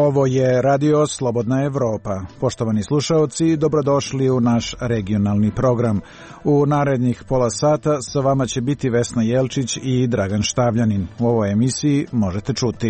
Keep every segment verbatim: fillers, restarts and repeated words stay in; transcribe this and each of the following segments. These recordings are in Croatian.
Ovo je Radio Slobodna Evropa. Poštovani slušaoci, dobrodošli u naš regionalni program. U narednih pola sata sa vama će biti Vesna Jelčić i Dragan Štavljanin. U ovoj emisiji možete čuti: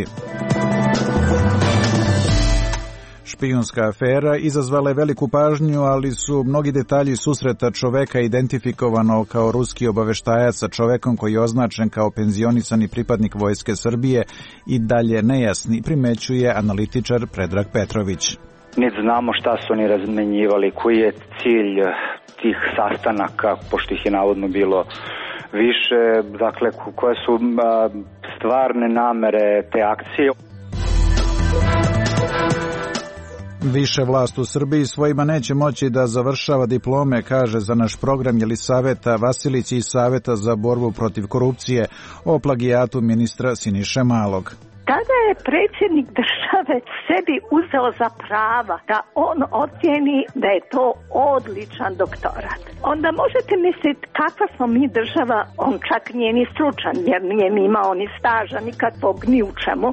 špijunska afera izazvala je veliku pažnju, ali su mnogi detalji susreta čoveka identifikovano kao ruski obaveštajac sa čovekom koji je označen kao penzionisani pripadnik Vojske Srbije i dalje nejasni, primećuje analitičar Predrag Petrović. Niti znamo šta su oni razmenjivali, koji je cilj tih sastanaka, pošto ih je navodno bilo više, dakle koje su stvarne namere te akcije. Više vlast u Srbiji svojima neće moći da završava diplome, kaže za naš program Jelisaveta Vasilić iz Saveta za borbu protiv korupcije o plagijatu ministra Siniše Malog. Tada je predsjednik države sebi uzeo za prava da on ocjeni da je to odličan doktorat. Onda možete misliti kakva smo mi država, on čak nije ni stručan jer nije ni imao ni staža nikakvog ni u čemu.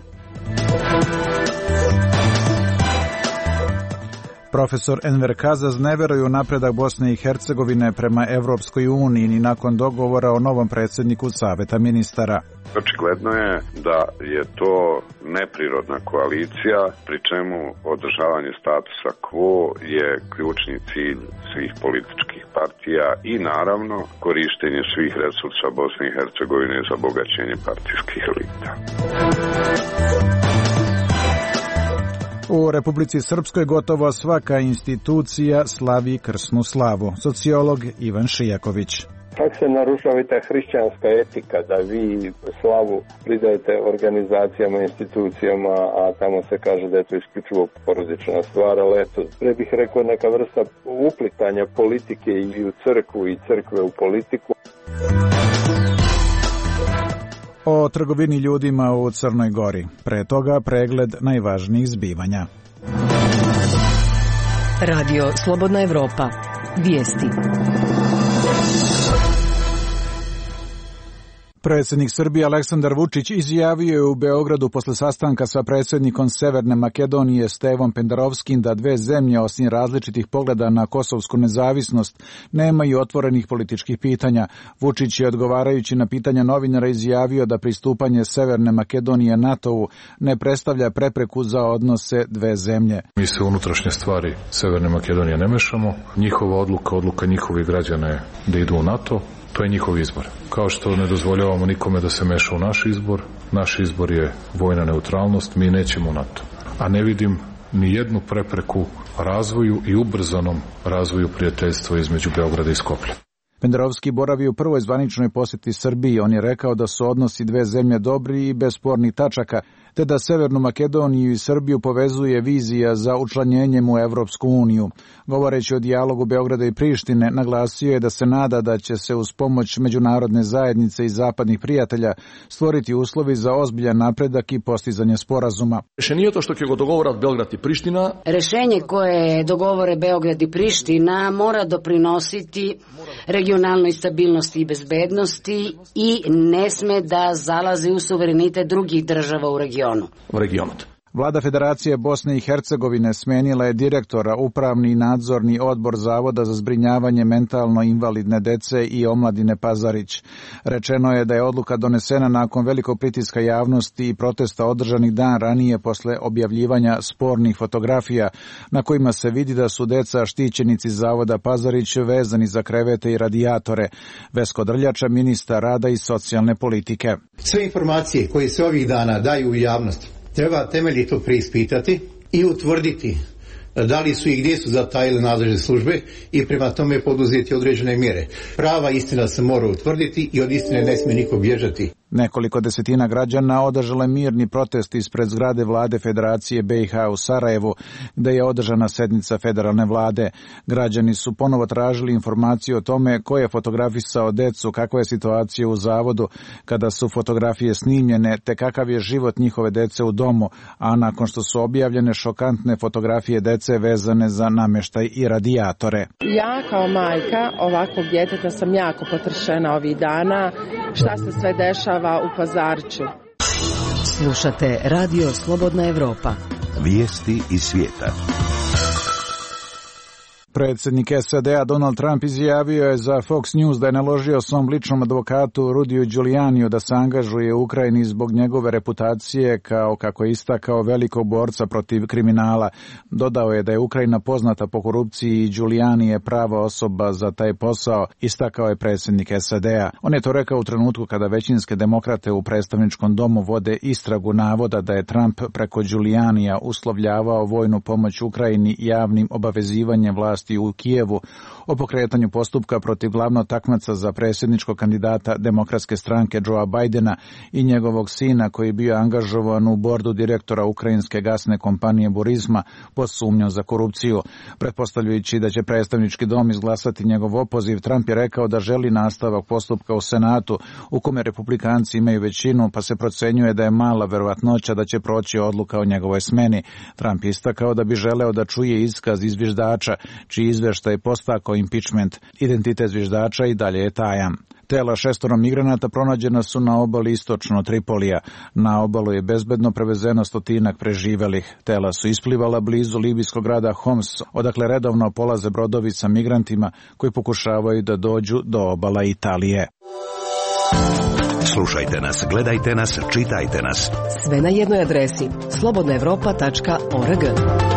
Profesor Enver Kazaz ne veruje u napredak Bosne i Hercegovine prema Evropskoj uniji ni nakon dogovora o novom predsjedniku Saveta ministara. Očigledno je da je to neprirodna koalicija, pri čemu održavanje statusa quo je ključni cilj svih političkih partija i naravno korištenje svih resursa Bosne i Hercegovine za bogaćenje partijskih elita. U Republici Srpskoj gotovo svaka institucija slavi krsnu slavu. Sociolog Ivan Šijaković. Kako se narušava i ta hrišćanska etika da vi slavu pridajete organizacijama, institucijama, a tamo se kaže da je to isključivo porodična stvar, ali eto, pre bih rekao neka vrsta uplitanja politike i u crkvu i crkve u politiku. O trgovini ljudima u Crnoj Gori. Pre toga pregled najvažnijih zbivanja. Radio Slobodna Evropa. Vijesti. Predsjednik Srbije Aleksandar Vučić izjavio je u Beogradu posle sastanka sa predsjednikom Severne Makedonije Stevom Pendarovskim da dve zemlje, osim različitih pogleda na kosovsku nezavisnost, nemaju otvorenih političkih pitanja. Vučić je odgovarajući na pitanja novinara izjavio da pristupanje Severne Makedonije NATO-u ne predstavlja prepreku za odnose dve zemlje. Mi se unutrašnje stvari Severne Makedonije ne mešamo. Njihova odluka, odluka njihovih građana je da idu u NATO. To je njihov izbor. Kao što ne dozvoljavamo nikome da se meša u naš izbor, naš izbor je vojna neutralnost, mi nećemo u NATO. A ne vidim ni jednu prepreku razvoju i ubrzanom razvoju prijateljstva između Beograda i Skoplja. Pendarovski boravi u prvoj zvaničnoj posjeti Srbiji. On je rekao da su odnosi dve zemlje dobri i bez spornih tačaka, te da Severnu Makedoniju i Srbiju povezuje vizija za učlanjenjem u Evropsku uniju. Govoreći o dijalogu Beograda i Prištine, naglasio je da se nada da će se uz pomoć međunarodne zajednice i zapadnih prijatelja stvoriti uslovi za ozbiljan napredak i postizanje sporazuma. Rešenje to što će go dogovorat Beograd i Priština. Rešenje koje dogovore Beograd i Priština mora doprinositi regionalnoj stabilnosti i bezbednosti i ne sme da zalazi u suverenitet drugih država u regionu. U regionu. Vlada Federacije Bosne i Hercegovine smenila je direktora upravni i nadzorni odbor Zavoda za zbrinjavanje mentalno invalidne dece i omladine Pazarić. Rečeno je da je odluka donesena nakon velikog pritiska javnosti i protesta održanih dan ranije posle objavljivanja spornih fotografija na kojima se vidi da su deca štićenici Zavoda Pazarić vezani za krevete i radijatore. Vesko Drljača, ministar rada i socijalne politike. Sve informacije koje se ovih dana daju u javnosti treba temeljito preispitati i utvrditi da li su i gdje su zatajile nadležne službe i prema tome poduzeti određene mjere. Prava istina se mora utvrditi i od istine ne smije niko bježati. Nekoliko desetina građana održale mirni protest ispred zgrade vlade Federacije B i H u Sarajevu, gde je održana sednica federalne vlade. Građani su ponovo tražili informaciju o tome ko je fotografisao decu, kakva je situacija u zavodu kada su fotografije snimljene, te kakav je život njihove dece u domu, a nakon što su objavljene šokantne fotografije dece vezane za namještaj i radijatore. Ja kao majka ovakvog djeteta sam jako potršena ovih dana. Šta se sve dešava u Pazariću. Slušate Radio Slobodna Evropa. Vijesti iz svijeta. Predsjednik S A D-a Donald Trump izjavio je za Fox News da je naložio svom ličnom advokatu Rudiju Giulianiju da se angažuje u Ukrajini zbog njegove reputacije kao, kako je istakao, velikog borca protiv kriminala. Dodao je da je Ukrajina poznata po korupciji i Giuliani je prava osoba za taj posao, istakao je predsjednik S A D-a. On je to rekao u trenutku kada većinske demokrate u predstavničkom domu vode istragu navoda da je Trump preko Giulianija uslovljavao vojnu pomoć Ukrajini javnim obavezivanjem vlasti u Kijevu o pokretanju postupka protiv glavnog takmaca za predsjedničkog kandidata demokratske stranke Joea Bidena i njegovog sina koji je bio angažovan u bordu direktora ukrajinske gasne kompanije Burisma pod sumnjom za korupciju. Pretpostavljajući da će predstavnički dom izglasati njegov opoziv, Trump je rekao da želi nastavak postupka u Senatu u kome republikanci imaju većinu, pa se procenjuje da je mala verovatnoća da će proći odluka o njegovoj smeni. Trump je istakao da bi želeo da čuje iskaz izviždača čiji izveštaj postakao impičment. Identitet zviždača i dalje je tajan. Tela šestoro migranata pronađena su na obali istočno Tripolija. Na obalu je bezbedno prevezeno stotinak preživelih. Tela su isplivala blizu libijskog grada Homs, odakle redovno polaze brodovi sa migrantima koji pokušavaju da dođu do obala Italije. Slušajte nas, gledajte nas, čitajte nas. Sve na jednoj adresi slobodna evropa tačka org.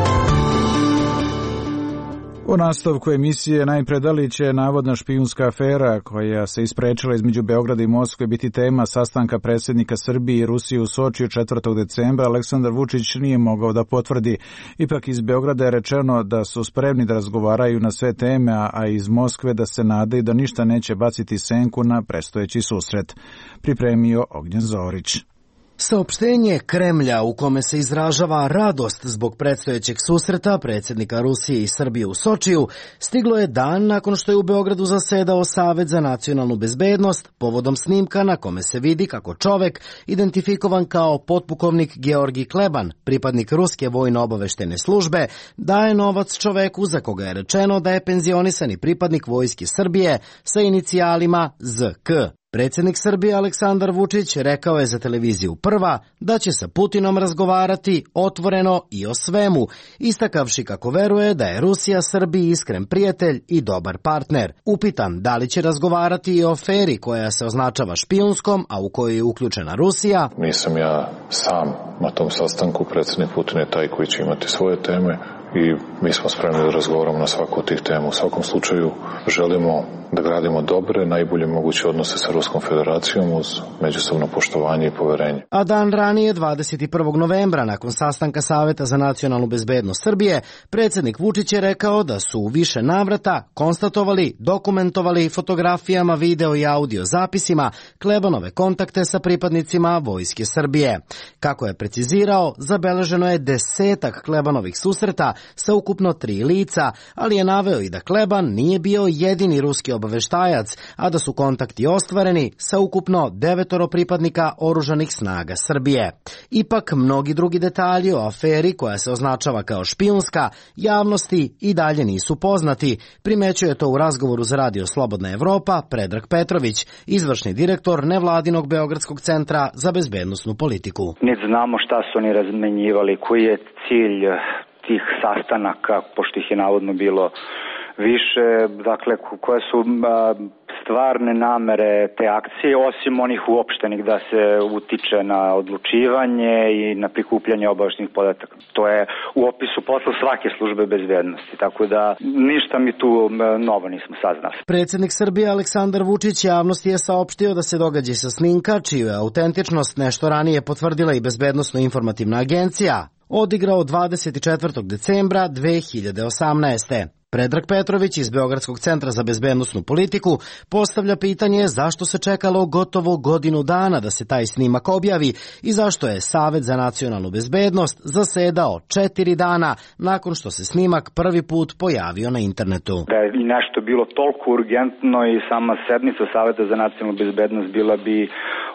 U nastavku emisije najpre da li će navodna špijunska afera koja se isprečila između Beograda i Moskve biti tema sastanka predsjednika Srbije i Rusije u Sočiju četvrtog decembra, Aleksandar Vučić nije mogao da potvrdi. Ipak iz Beograda je rečeno da su spremni da razgovaraju na sve teme, a iz Moskve da se nadaju da ništa neće baciti senku na predstojeći susret. Pripremio Ognjen Zorić. Saopštenje Kremlja u kome se izražava radost zbog predstojećeg susreta predsjednika Rusije i Srbije u Sočiju stiglo je dan nakon što je u Beogradu zasedao Savet za nacionalnu bezbednost povodom snimka na kome se vidi kako čovek, identifikovan kao potpukovnik Georgij Kleban, pripadnik ruske vojno-obaveštene službe, daje novac čoveku za koga je rečeno da je penzionisani pripadnik vojske Srbije sa inicijalima Z K. Predsjednik Srbije Aleksandar Vučić rekao je za televiziju Prva da će sa Putinom razgovarati otvoreno i o svemu, istakavši kako veruje da je Rusija Srbiji iskren prijatelj i dobar partner. Upitan da li će razgovarati i o aferi koja se označava špijunskom, a u kojoj je uključena Rusija. Nisam ja sam na tom sastanku, predsjednik Putin je taj koji će imati svoje teme i mi smo spremni da razgovaramo na svaku od tih tema. U svakom slučaju želimo da gradimo dobre, najbolje moguće odnose sa Ruskom federacijom uz međusobno poštovanje i poverenje. A dan ranije, dvadeset prvog novembra, nakon sastanka Saveta za nacionalnu bezbednost Srbije, predsjednik Vučić je rekao da su u više navrata konstatovali, dokumentovali fotografijama, video i audio zapisima Klebanove kontakte sa pripadnicima Vojske Srbije. Kako je precizirao, zabeleženo je desetak Klebanovih susreta sa ukupno tri lica, ali je naveo i da Kleban nije bio jedini ruski obaveštajac, a da su kontakti ostvareni sa ukupno devetoro pripadnika oružanih snaga Srbije. Ipak, mnogi drugi detalji o aferi koja se označava kao špijunska javnosti i dalje nisu poznati, primećuje to u razgovoru za radio Slobodna Evropa Predrag Petrović, izvršni direktor nevladinog Beogradskog centra za bezbednosnu politiku. Niti znamo šta su oni razmenjivali, koji je cilj tih sastanaka, pošto ih je navodno bilo više, dakle, koje su a, stvarne namere te akcije, osim onih uopštenih da se utiče na odlučivanje i na prikupljanje obaveštenih podataka. To je u opisu posla svake službe bezbednosti, tako da ništa mi tu novo nismo saznali. Predsjednik Srbije Aleksandar Vučić javnosti je saopštio da se događaj sa snimka, čiju je autentičnost nešto ranije potvrdila i Bezbednosno-informativna agencija, odigrao dvadeset četvrtog decembra dve hiljade osamnaeste. Predrag Petrović iz Beogradskog centra za bezbednosnu politiku postavlja pitanje zašto se čekalo gotovo godinu dana da se taj snimak objavi i zašto je Savet za nacionalnu bezbednost zasedao četiri dana nakon što se snimak prvi put pojavio na internetu. Da je nešto bilo toliko urgentno i sama sednica Saveta za nacionalnu bezbednost bila bi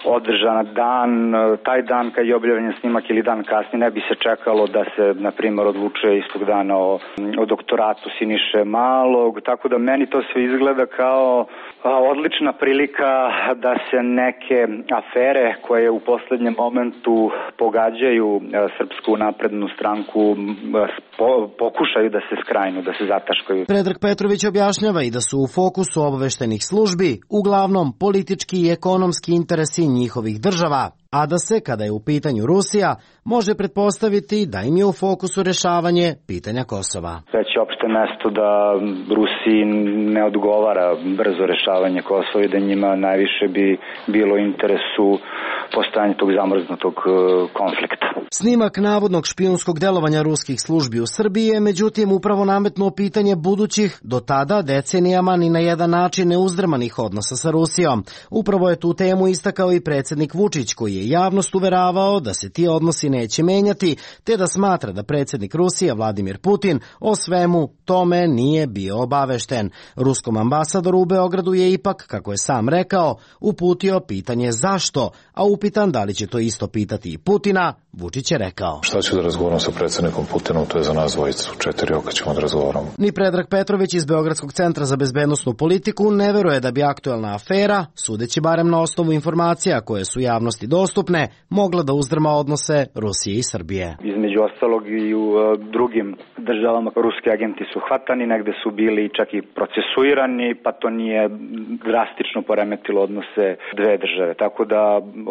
održana dan, taj dan kad je objavljen snimak ili dan kasnije, ne bi se čekalo da se, na primjer, odlučuje istog dana o, o doktoratu Siniše Malog, tako da meni to sve izgleda kao odlična prilika da se neke afere koje u poslednjem momentu pogađaju Srpsku naprednu stranku pokušaju da se skrajnu, da se zataškaju. Predrag Petrović objašnjava i da su u fokusu obaveštenih službi uglavnom politički i ekonomski interesi njihovih država, a da se, kada je u pitanju Rusija, može pretpostaviti da im je u fokusu rešavanje pitanja Kosova. Već je opšte mesto da Rusiji ne odgovara brzo rešavanje Kosova i da njima najviše bi bilo interesu postojanje tog zamrznutog konflikta. Snimak navodnog špijunskog delovanja ruskih službi u Srbiji je međutim upravo nametnuo pitanje budućih, do tada decenijama ni na jedan način neuzdrmanih odnosa sa Rusijom. Upravo je tu temu istakao i predsjednik Vučić, koji je javnost uveravao da se ti odnosi neće menjati, te da smatra da predsjednik Rusije Vladimir Putin o svemu tome nije bio obavešten. Ruskom ambasadoru u Beogradu je ipak, kako je sam rekao, uputio pitanje zašto, a upitan da li će to isto pitati i Putina, Vučić je rekao: Šta ću da razgovaram sa predsjednikom Putinom, to je za nas dvojicu. Četiri oka ćemo da razgovaramo. Ni Predrag Petrović iz Beogradskog centra za bezbednosnu politiku ne veruje da bi aktuelna afera, sudeći barem na osnovu informacija koje su javnosti dostupne, mogla da uzdrma odnose Rusije i Srbije. Između ostalog i u drugim državama ruski agenti su hvatani, negde su bili čak i procesuirani, pa to nije drastično poremetilo odnose dve države. Tako da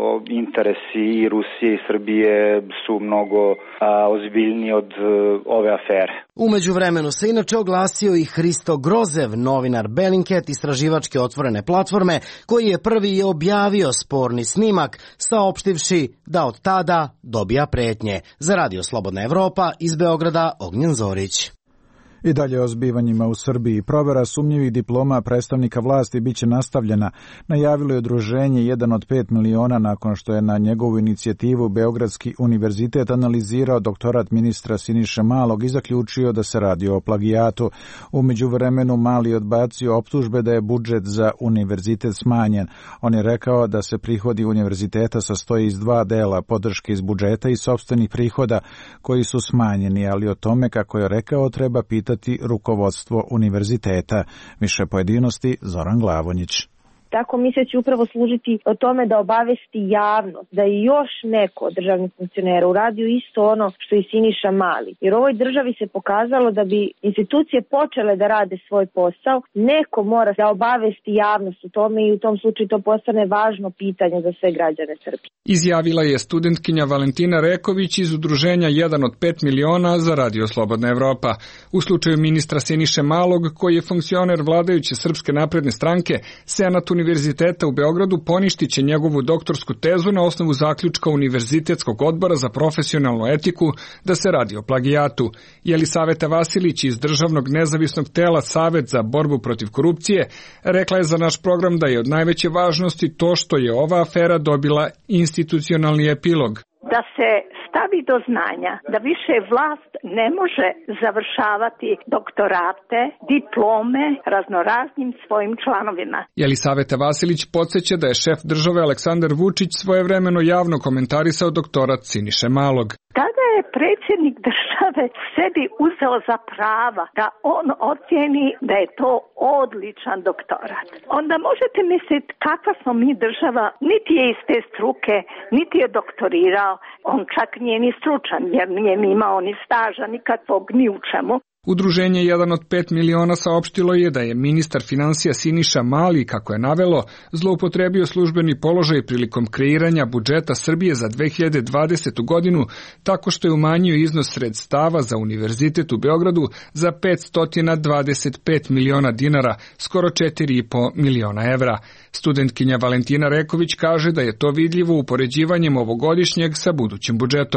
interesi i Rusije i Srbije su mnogo a, ozbiljniji od a, ove afere. U međuvremenu se inače oglasio i Hristo Grozev, novinar Bellingcat, istraživačke otvorene platforme, koji je prvi je objavio sporni snimak, saopštivši da od tada dobija pretnje. Za Radio Slobodna Evropa iz Beograda, Ognjen Zorić. I dalje o zbivanjima u Srbiji. Provera sumnjivih diploma predstavnika vlasti biće nastavljena, najavilo je udruženje jedan od pet miliona nakon što je na njegovu inicijativu Beogradski univerzitet analizirao doktorat ministra Siniše Malog i zaključio da se radi o plagijatu. U međuvremenu Mali odbacio optužbe da je budžet za univerzitet smanjen. On je rekao da se prihodi univerziteta sastoji iz dva dela, podrške iz budžeta i sopstvenih prihoda koji su smanjeni, ali o tome, kako je rekao, treba pitati rukovodstvo univerziteta. Više pojedinosti Zoran Glavonjić. Ta komisija će upravo služiti o tome da obavesti javnost, da i još neko od državnih funkcionera uradio isto ono što i Siniša Mali. Jer u ovoj državi se pokazalo da bi institucije počele da rade svoj posao, neko mora da obavesti javnost u tome i u tom slučaju to postane važno pitanje za sve građane Srbije. Izjavila je studentkinja Valentina Reković iz udruženja jedan od pet miliona za Radio Slobodna Evropa. U slučaju ministra Siniše Malog, koji je funkcioner vladajuće Srpske napredne stranke, Senat Univerziteta u Beogradu poništit će njegovu doktorsku tezu na osnovu zaključka Univerzitetskog odbora za profesionalnu etiku da se radi o plagijatu. Jelisaveta Vasilić iz Državnog nezavisnog tela Savet za borbu protiv korupcije rekla je za naš program da je od najveće važnosti to što je ova afera dobila institucionalni epilog. Da se stavi do znanja da više vlast ne može završavati doktorate, diplome raznoraznim svojim članovima. Jelisaveta Vasilić podsjeća da je šef države Aleksandar Vučić svojevremeno javno komentarisao doktorat Siniše Malog. Tada je predsjednik države sebi uzeo za prava da on ocjeni da je to odličan doktorat. Onda možete misliti kakva smo mi država, niti je iz te struke, niti je doktorirao, on čak nije ni stručan jer nije imao ni staža nikakvog ni u čemu. Udruženje jedan od pet miliona saopštilo je da je ministar finansija Siniša Mali, kako je navelo, zloupotrebio službeni položaj prilikom kreiranja budžeta Srbije za dve hiljade dvadesetu godinu tako što je umanjio iznos sredstava za univerzitet u Beogradu za petsto dvadeset pet miliona dinara, skoro četiri i po miliona evra. Studentkinja Valentina Reković kaže da je to vidljivo upoređivanjem ovogodišnjeg sa budućim budžetom.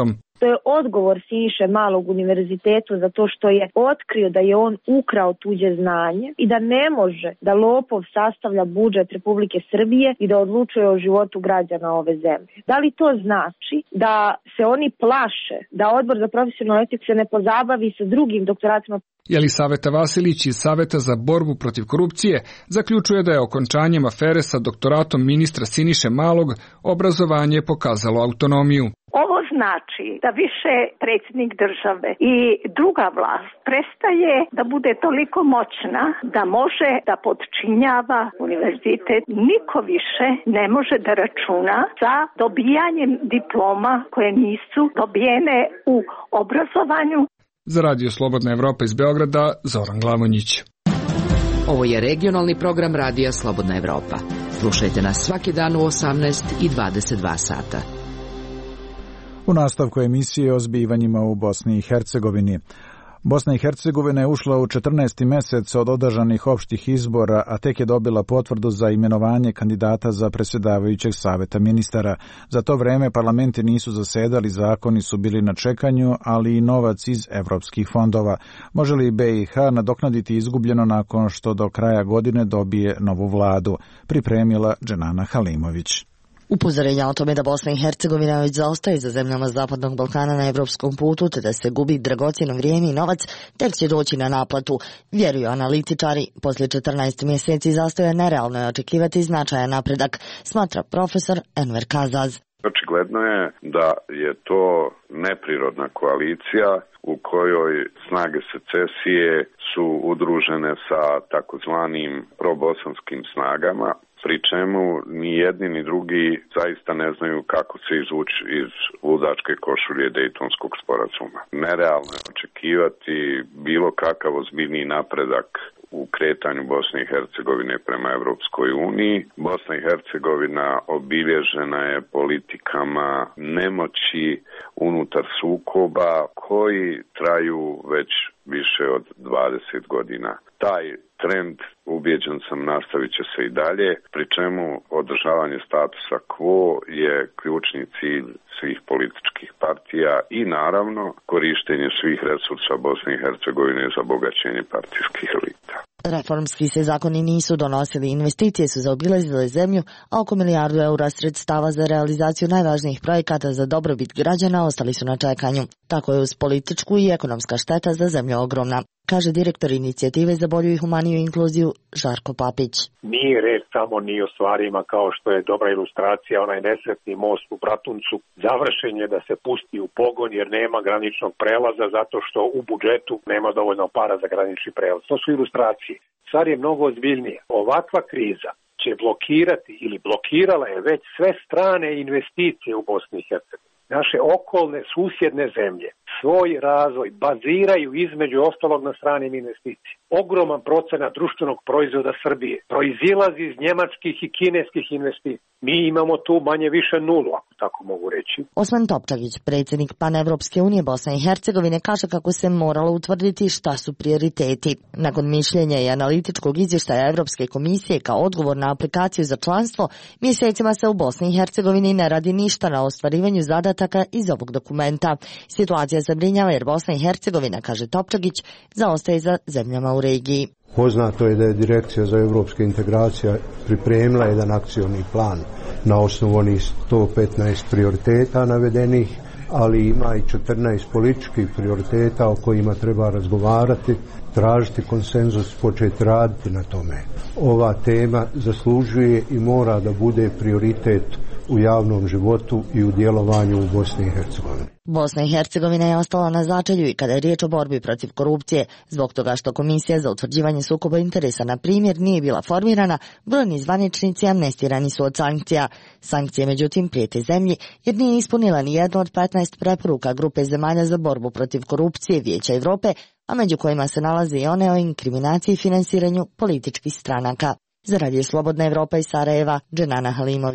što je odgovor Siniše Malog univerzitetu za to što je otkrio da je on ukrao tuđe znanje i da ne može da lopov sastavlja budžet Republike Srbije i da odlučuje o životu građana ove zemlje. Da li to znači da se oni plaše da Odbor za profesionalnu etiku se ne pozabavi sa drugim doktoratima? Jelisaveta Vasilić iz Saveta za borbu protiv korupcije zaključuje da je okončanjem afere sa doktoratom ministra Siniše Malog obrazovanje pokazalo autonomiju. Ovo znači da više predsjednik države i druga vlast prestaje da bude toliko moćna da može da podčinjava univerzitet. Niko više ne može da računa sa dobijanjem diploma koje nisu dobijene u obrazovanju. Za Radio Slobodna Evropa iz Beograda, Zoran Glavonjić. Ovo je regionalni program Radija Slobodna Evropa. Slušajte nas svaki dan u osamnaest i dvadeset dva sata. U nastavku emisije o zbivanjima u Bosni i Hercegovini. Bosna i Hercegovina je ušla u četrnaesti mesec od održanih opštih izbora, a tek je dobila potvrdu za imenovanje kandidata za predsjedavajućeg saveta ministara. Za to vreme parlamenti nisu zasedali, zakoni su bili na čekanju, ali i novac iz evropskih fondova. Može li B i H nadoknaditi izgubljeno nakon što do kraja godine dobije novu vladu? Pripremila Dženana Halimović. Upozorenja o tome da Bosna i Hercegovina već zaostaje za zemljama Zapadnog Balkana na evropskom putu, te da se gubi dragocjeno vrijeme i novac, tek će doći na naplatu, vjeruju analitičari. Poslije četrnaest mjeseci zastoja nerealno je očekivati značajan napredak, smatra profesor Enver Kazaz. Očigledno je da je to neprirodna koalicija u kojoj snage secesije su udružene sa takozvanim probosanskim snagama, pri čemu ni jedni ni drugi zaista ne znaju kako se izvući iz ludačke košulje Dejtonskog sporazuma. Nerealno je očekivati bilo kakav ozbiljniji napredak u kretanju Bosne i Hercegovine prema Evropskoj uniji. Bosna i Hercegovina obilježena je politikama nemoći unutar sukoba koji traju već više od dvadeset godina. Taj trend, ubijeđen sam, nastavit će se i dalje, pri čemu održavanje statusa quo je ključni cilj svih političkih partija i naravno korištenje svih resursa Bosne i Hercegovine za bogaćenje partijskih elita. Reformski se zakoni nisu donosili, investicije su zaobilazile zemlju, a oko milijardu eura sredstava za realizaciju najvažnijih projekata za dobrobit građana ostali su na čekanju. Tako je uz političku i ekonomska šteta za zemlju ogromna, kaže direktor inicijative za bolju i humaniju inkluziju Žarko Papić. Nije reč samo ni o stvarima kao što je dobra ilustracija, onaj nesretni most u Bratuncu. Završen je da se pusti u pogon jer nema graničnog prelaza zato što u budžetu nema dovoljno para za granični prelaz. To su ilustracije. Stvar je mnogo ozbiljnija. Ovakva kriza će blokirati ili blokirala je već sve strane investicije u Bosni i Hercegovini. Naše okolne susjedne zemlje svoj razvoj baziraju između ostalog na stranim investicijama. Ogroman procenat društvenog proizvoda Srbije proizilazi iz njemačkih i kineskih investicija. Mi imamo tu manje više nulu, ako tako mogu reći. Osman Topčagić, predsjednik Panevropske unije Bosne i Hercegovine, kaže kako se moralo utvrditi šta su prioriteti. Nakon mišljenja i analitičkog izvještaja Evropske komisije kao odgovor na aplikaciju za članstvo, mjesecima se u Bosni i Hercegovini ne radi ništa na ostvarivanju zadataka iz ovog dokumenta. Situacija zabrinjava jer Bosna i Hercegovina, kaže Topčagić, zaostaje za zemljama u regiji. Poznato je da je Direkcija za evropske integracije pripremila jedan akcioni plan na osnovu onih sto petnaest prioriteta navedenih, ali ima i četrnaest političkih prioriteta o kojima treba razgovarati, tražiti konsenzus, početi raditi na tome. Ova tema zaslužuje i mora da bude prioritet u javnom životu i u djelovanju u Bosni i Hercegovini. Bosna i Hercegovina je ostala na začelju i kada je riječ o borbi protiv korupcije, zbog toga što Komisija za utvrđivanje sukoba interesa, na primjer, nije bila formirana, brojni zvaničnici amnestirani su od sankcija. Sankcije, međutim, prijete zemlji jer nije ispunila ni jednu od petnaest preporuka grupe zemalja za borbu protiv korupcije Vijeća Evrope, a među kojima se nalaze i one o inkriminaciji i finansiranju političkih stranaka. Za Radio Slobodna Evropa iz Sarajeva, Dženana Halimović.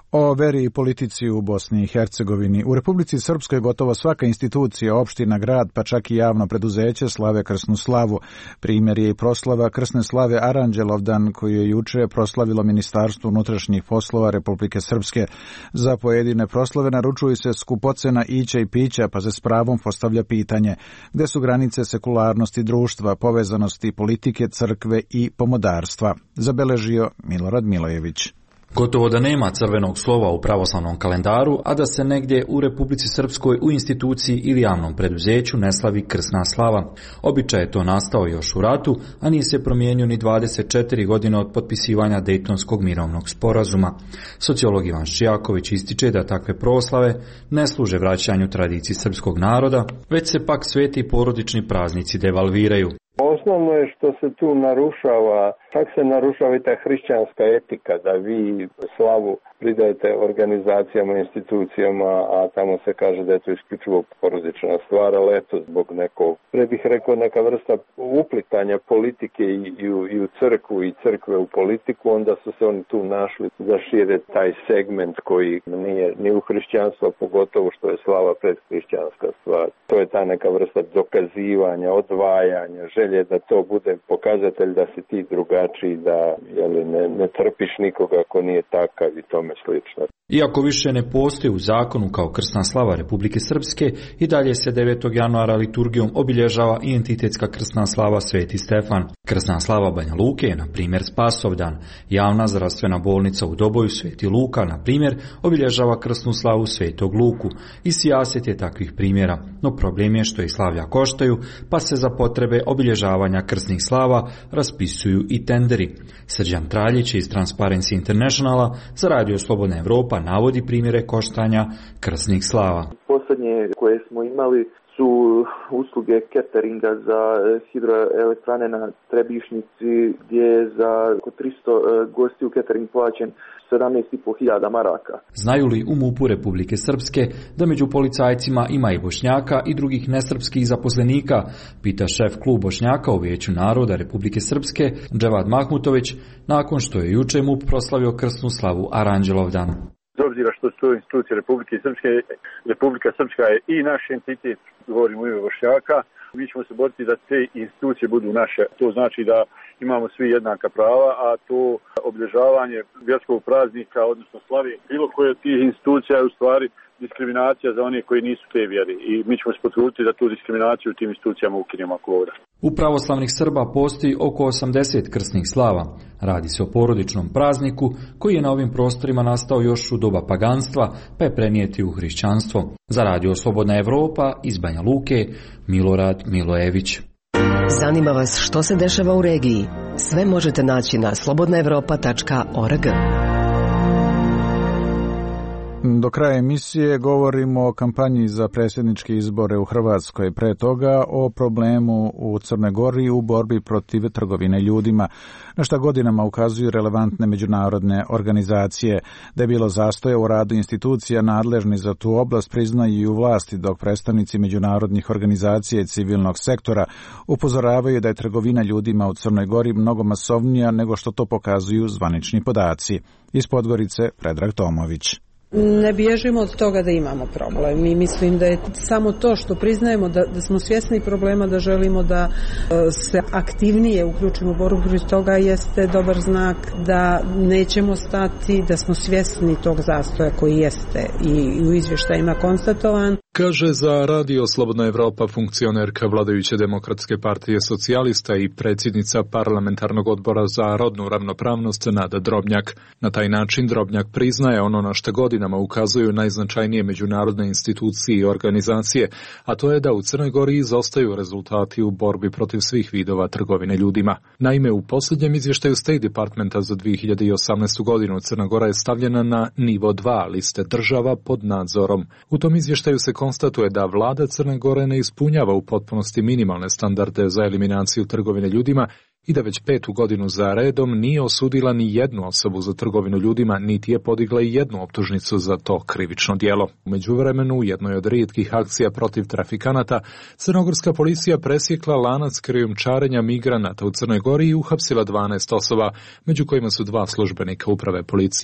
O veri i politici u Bosni i Hercegovini. U Republici Srpskoj gotovo svaka institucija, opština, grad, pa čak i javno preduzeće slave krsnu slavu. Primjer je i proslava krsne slave Aranđelovdan, koju je juče proslavilo Ministarstvo unutrašnjih poslova Republike Srpske. Za pojedine proslave naručuju se skupocena ića i pića, pa se s pravom postavlja pitanje gde su granice sekularnosti društva, povezanosti politike, crkve i pomodarstva. Zabeležio Milorad Milojević. Gotovo da nema crvenog slova u pravoslavnom kalendaru, a da se negdje u Republici Srpskoj u instituciji ili javnom preduzeću ne slavi krsna slava. Običaj je to nastao još u ratu, a nije se promijenio ni dvadeset četiri godine od potpisivanja Dejtonskog mirovnog sporazuma. Sociolog Ivan Ščijaković ističe da takve proslave ne služe vraćanju tradiciji srpskog naroda, već se pak sveti porodični praznici devalviraju. Osnovno je što se tu narušava, čak se narušava i ta hrišćanska etika, da vi slavu pridajete organizacijama, institucijama, a tamo se kaže da je to isključivo porodična stvar, ali eto zbog nekog, pre bih rekao, neka vrsta uplitanja politike i, i, u, i u crkvu i crkve u politiku, onda su se oni tu našli da šire taj segment koji nije ni u hrišćanstvu, pogotovo što je slava predhrišćanska stvar. To je ta neka vrsta dokazivanja, odvajanja, želje da to bude pokazatelj da si ti drugačiji, da jeli, ne, ne trpiš nikoga ako nije takav i tome slično. Iako više ne postoji u zakonu kao krsna slava Republike Srpske, i dalje se devetog januara liturgijom obilježava identitetska krsna slava Sveti Stefan. Krsna slava Banja Luke je, na primjer, Spasovdan. Javna zdravstvena bolnica u Doboju Sveti Luka, na primjer, obilježava krsnu slavu Svetog Luku. I sijaset je takvih primjera, no problem je što i slavlja koštaju, pa se za potrebe obilježavanja krsnih slava raspisuju i tenderi. Srđan Traljić iz Transparency Internationala za Radio Slobodna Evropa navodi primjere koštanja krsnih slava. Posljednje koje smo imali su usluge cateringa za hidroelektrane na Trebišnici, gdje je za oko tristo gostiju catering plaćen sedamnaest i po hiljada maraka. Znaju li u MUP-u Republike Srpske da među policajcima ima i Bošnjaka i drugih nesrpskih zaposlenika, pita šef klub Bošnjaka u Vijeću naroda Republike Srpske, Dževad Mahmutović, nakon što je juče MUP proslavio krsnu slavu Aranđelovdan. S obzira što su to institucije Republike Srpske, Republika Srpska je i naš entitet, govorimo u ime Bošnjaka, mi ćemo se boriti da te institucije budu naše. To znači da imamo svi jednaka prava, a to obilježavanje vjerskog praznika, odnosno slavi bilo koje od tih institucija je u stvari diskriminacija za one koji nisu te vjeri. I mi ćemo se potruditi da tu diskriminaciju u tim institucijama ukinemo ako ovdje. U pravoslavnih Srba postoji oko osamdeset krsnih slava. Radi se o porodičnom prazniku koji je na ovim prostorima nastao još u doba paganstva, pa je prenijeti u hrišćanstvo. Za Radio Slobodna Evropa iz Banja Luke, Milorad Milojević. Zanima vas što se dešava u regiji? Sve možete naći na slobodna evropa tačka org. Do kraja emisije govorimo o kampanji za predsjedničke izbore u Hrvatskoj, pre toga o problemu u Crnoj Gori u borbi protiv trgovine ljudima, na šta godinama ukazuju relevantne međunarodne organizacije. Da je bilo zastoja u radu institucija nadležni za tu oblast priznaju i u vlasti, dok predstavnici međunarodnih organizacija i civilnog sektora upozoravaju da je trgovina ljudima u Crnoj Gori mnogo masovnija nego što to pokazuju zvanični podaci. Iz Podgorice, Predrag Tomović. Ne bježimo od toga da imamo problem i mislim da je samo to što priznajemo da, da smo svjesni problema, da želimo da se aktivnije uključimo u borbu protiv toga jeste dobar znak da nećemo stati, da smo svjesni tog zastoja koji jeste i u izvještajima konstatovan. Kaže za Radio Slobodna Evropa funkcionerka vladajuće Demokratske partije socijalista i predsjednica parlamentarnog odbora za rodnu ravnopravnost Nada Drobnjak. Na taj način Drobnjak priznaje ono na što godinama ukazuju najznačajnije međunarodne institucije i organizacije, a to je da u Crnoj Gori izostaju rezultati u borbi protiv svih vidova trgovine ljudima. Naime, u posljednjem izvještaju State Departmenta za dvije hiljade osamnaestu godinu Crna Gora je stavljena na nivo dva liste država pod nadzorom. U tom izvještaju se konstatuje da vlada Crne Gore ne ispunjava u potpunosti minimalne standarde za eliminaciju trgovine ljudima i da već petu godinu za redom nije osudila ni jednu osobu za trgovinu ljudima, niti je podigla i jednu optužnicu za to krivično djelo. U međuvremenu, u jednoj od rijetkih akcija protiv trafikanata, crnogorska policija presjekla lanac krijumčarenja migranata u Crnoj Gori i uhapsila dvanaest osoba, među kojima su dva službenika uprave policije.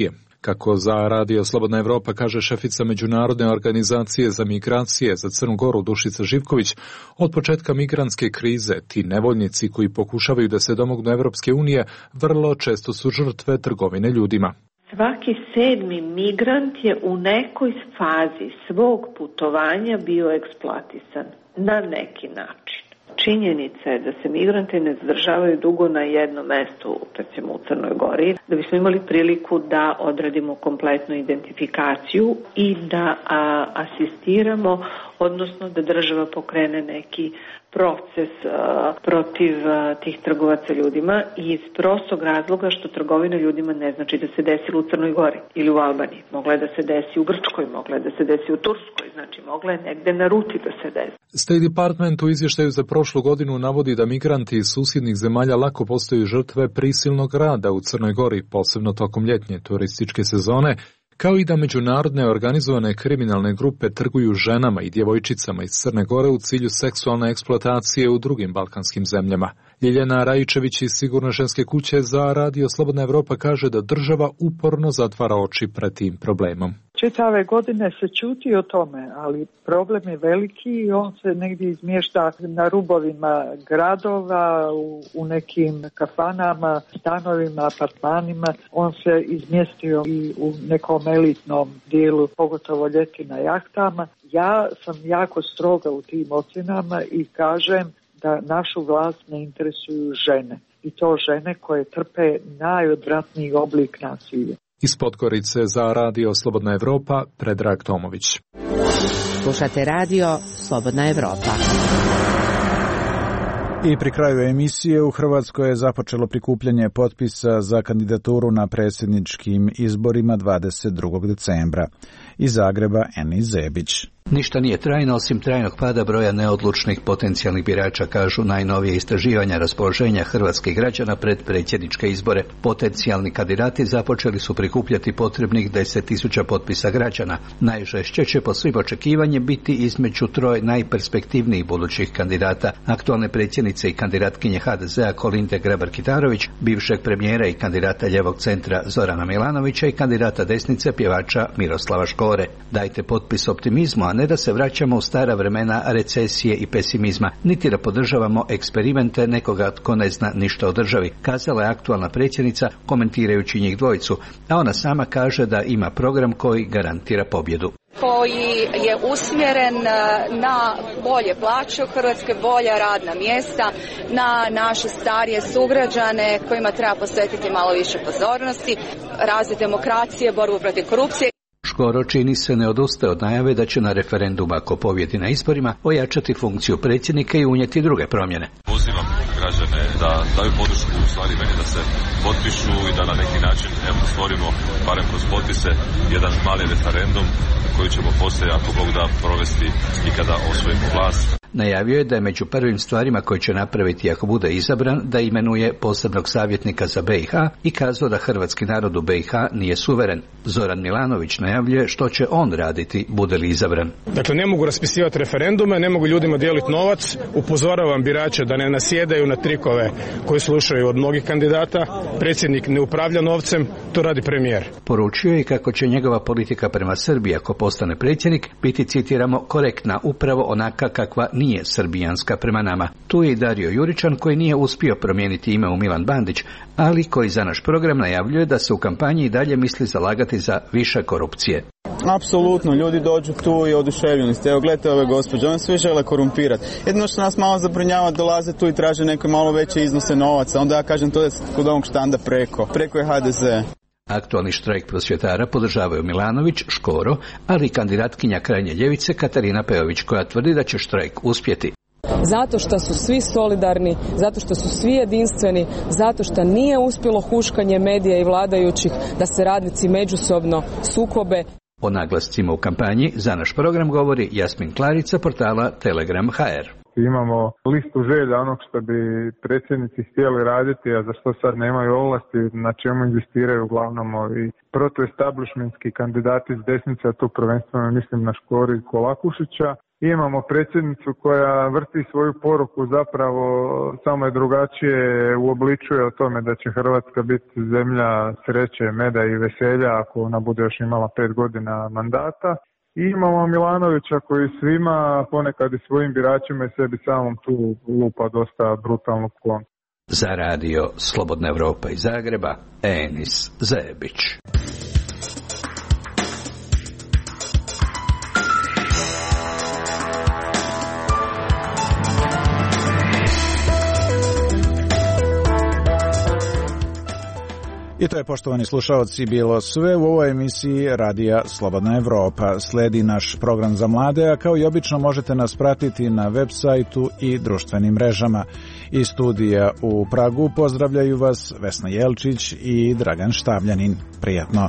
Kako za Radio Slobodna Evropa kaže šefica Međunarodne organizacije za migracije za Crnu Goru Dušica Živković, od početka migrantske krize ti nevoljnici koji pokušavaju da se domognu Evropske unije vrlo često su žrtve trgovine ljudima. Svaki sedmi migrant je u nekoj fazi svog putovanja bio eksploatisan na neki način. Činjenica je da se migranti ne zadržavaju dugo na jednom mestu, recimo u Crnoj Gori, da bismo imali priliku da odradimo kompletnu identifikaciju i da a, asistiramo, odnosno da država pokrene neki proces a, protiv a, tih trgovaca ljudima iz prostog razloga što trgovina ljudima ne znači da se desilo u Crnoj Gori ili u Albaniji. Mogla je da se desi u Grčkoj, mogla je da se desi u Turskoj, znači mogla je negde na ruti da se desi. State Department u izvještaju za prošlu godinu navodi da migranti iz susjednih zemalja lako postaju žrtve prisilnog rada u Crnoj Gori, posebno tokom ljetnje turističke sezone, kao i da međunarodne organizovane kriminalne grupe trguju ženama i djevojčicama iz Crne Gore u cilju seksualne eksploatacije u drugim balkanskim zemljama. Ljiljana Rajičević iz Sigurne ženske kuće za Radio Slobodna Evropa kaže da država uporno zatvara oči pred tim problemom. Čitave godine se čuti o tome, ali problem je veliki i on se negdje izmješta na rubovima gradova, u, u nekim kafanama, stanovima, apartmanima. On se izmjestio i u nekom elitnom dijelu, pogotovo ljeti na jahtama. Ja sam jako stroga u tim ocjenama i kažem da našu vlast ne interesuju žene. I to žene koje trpe najodvratniji oblik nasilja. Iz Podgorice za Radio Slobodna Evropa, Predrag Tomović. Slušate Radio Slobodna Evropa. I pri kraju emisije u Hrvatskoj je započelo prikupljanje potpisa za kandidaturu na predsjedničkim izborima dvadeset drugog decembra. Iz Zagreba, Eni Zebić. Ništa nije trajno osim trajnog pada broja neodlučnih potencijalnih birača, kažu najnovije istraživanja raspoloženja hrvatskih građana pred predsjedničke izbore. Potencijalni kandidati započeli su prikupljati potrebnih deset tisuća potpisa građana. Najžešće će po svim očekivanjem biti između troje najperspektivnijih budućih kandidata, aktualne predsjednice i kandidatkinje ha de zea Kolinde Grabar-Kitarović, bivšeg premijera i kandidata ljevog centra Zorana Milanovića i kandidata desnice pjevača Miroslava Škore. Dajte potpis optimizmu, a ne da se vraćamo u stara vremena recesije i pesimizma, niti da podržavamo eksperimente nekoga tko ne zna ništa o državi, kazala je aktualna predsjednica komentirajući njih dvojicu, a ona sama kaže da ima program koji garantira pobjedu. Koji je usmjeren na bolje plaće u Hrvatskoj, bolja radna mjesta, na naše starije sugrađane kojima treba posvetiti malo više pozornosti, razvoj demokracije, borbu protiv korupcije. Škoro čini se ne odustaje od najave da će na referendum, ako pobjedi na izborima, ojačati funkciju predsjednika i unijeti druge promjene. Pozivam građane da daju podršku u stvari meni, da se potpišu i da na neki način evo, stvorimo, barem kroz potpise, jedan mali referendum koji ćemo poslije, ako Bog da, provesti i kada osvojimo vlast. Najavio je da je među prvim stvarima koje će napraviti ako bude izabran da imenuje posebnog savjetnika za be i ha i kazao da hrvatski narod u be i ha nije suveren. Zoran Milanović najavljuje što će on raditi bude li izabran. Dakle, ne mogu raspisivati referendume, ne mogu ljudima dijeliti novac, upozoravam birače da ne nasjedaju na trikove koji slušaju od mnogih kandidata. Predsjednik ne upravlja novcem, to radi premijer. Poručio je kako će njegova politika prema Srbiji ako postane predsjednik biti, citiramo, korektna, upravo onaka kakva nije srbijanska prema nama. Tu je i Dario Juričan koji nije uspio promijeniti ime u Milan Bandić, ali koji za naš program najavljuje da se u kampanji i dalje misli zalagati za više korupcije. Apsolutno, ljudi dođu tu i oduševljeni ste. Evo gledajte ove gospođe, one svi žele korumpirati. Jedino što nas malo zabrinjava, dolaze tu i traže neke malo veće iznose novaca. Onda ja kažem to je kod ovog štanda preko. Preko je ha de ze. Aktualni štrajk prosvjetara podržavaju Milanović, Škoro, ali i kandidatkinja krajnje ljevice Katarina Pejović koja tvrdi da će štrajk uspjeti. Zato što su svi solidarni, zato što su svi jedinstveni, zato što nije uspjelo huškanje medija i vladajućih da se radnici međusobno sukobe. O naglascima u kampanji za naš program govori Jasmin Klarica, portala Telegram ha er. Imamo listu želja onog što bi predsjednici htjeli raditi, a za što sad nemaju ovlasti, na čemu inzistiraju uglavnom ovi protuestablishmentski kandidati s desnice, a tu prvenstveno mislim na Škoru i Kolakušića, I imamo predsjednicu koja vrti svoju poruku, zapravo samo je drugačije uobličuje o tome da će Hrvatska biti zemlja sreće, meda i veselja ako ona bude još imala pet godina mandata. I imamo Milanovića koji svima, ponekad i svojim biračima i sebi samom tu lupa dosta brutalnu klon. Za radio Slobodna Evropa iz Zagreba, Enis Zebić. I to je, poštovani slušalci, bilo sve u ovoj emisiji Radija Slobodna Evropa. Sledi naš program za mlade, a kao i obično možete nas pratiti na web sajtu i društvenim mrežama. Iz studija u Pragu pozdravljaju vas Vesna Jelčić i Dragan Štavljanin. Prijatno!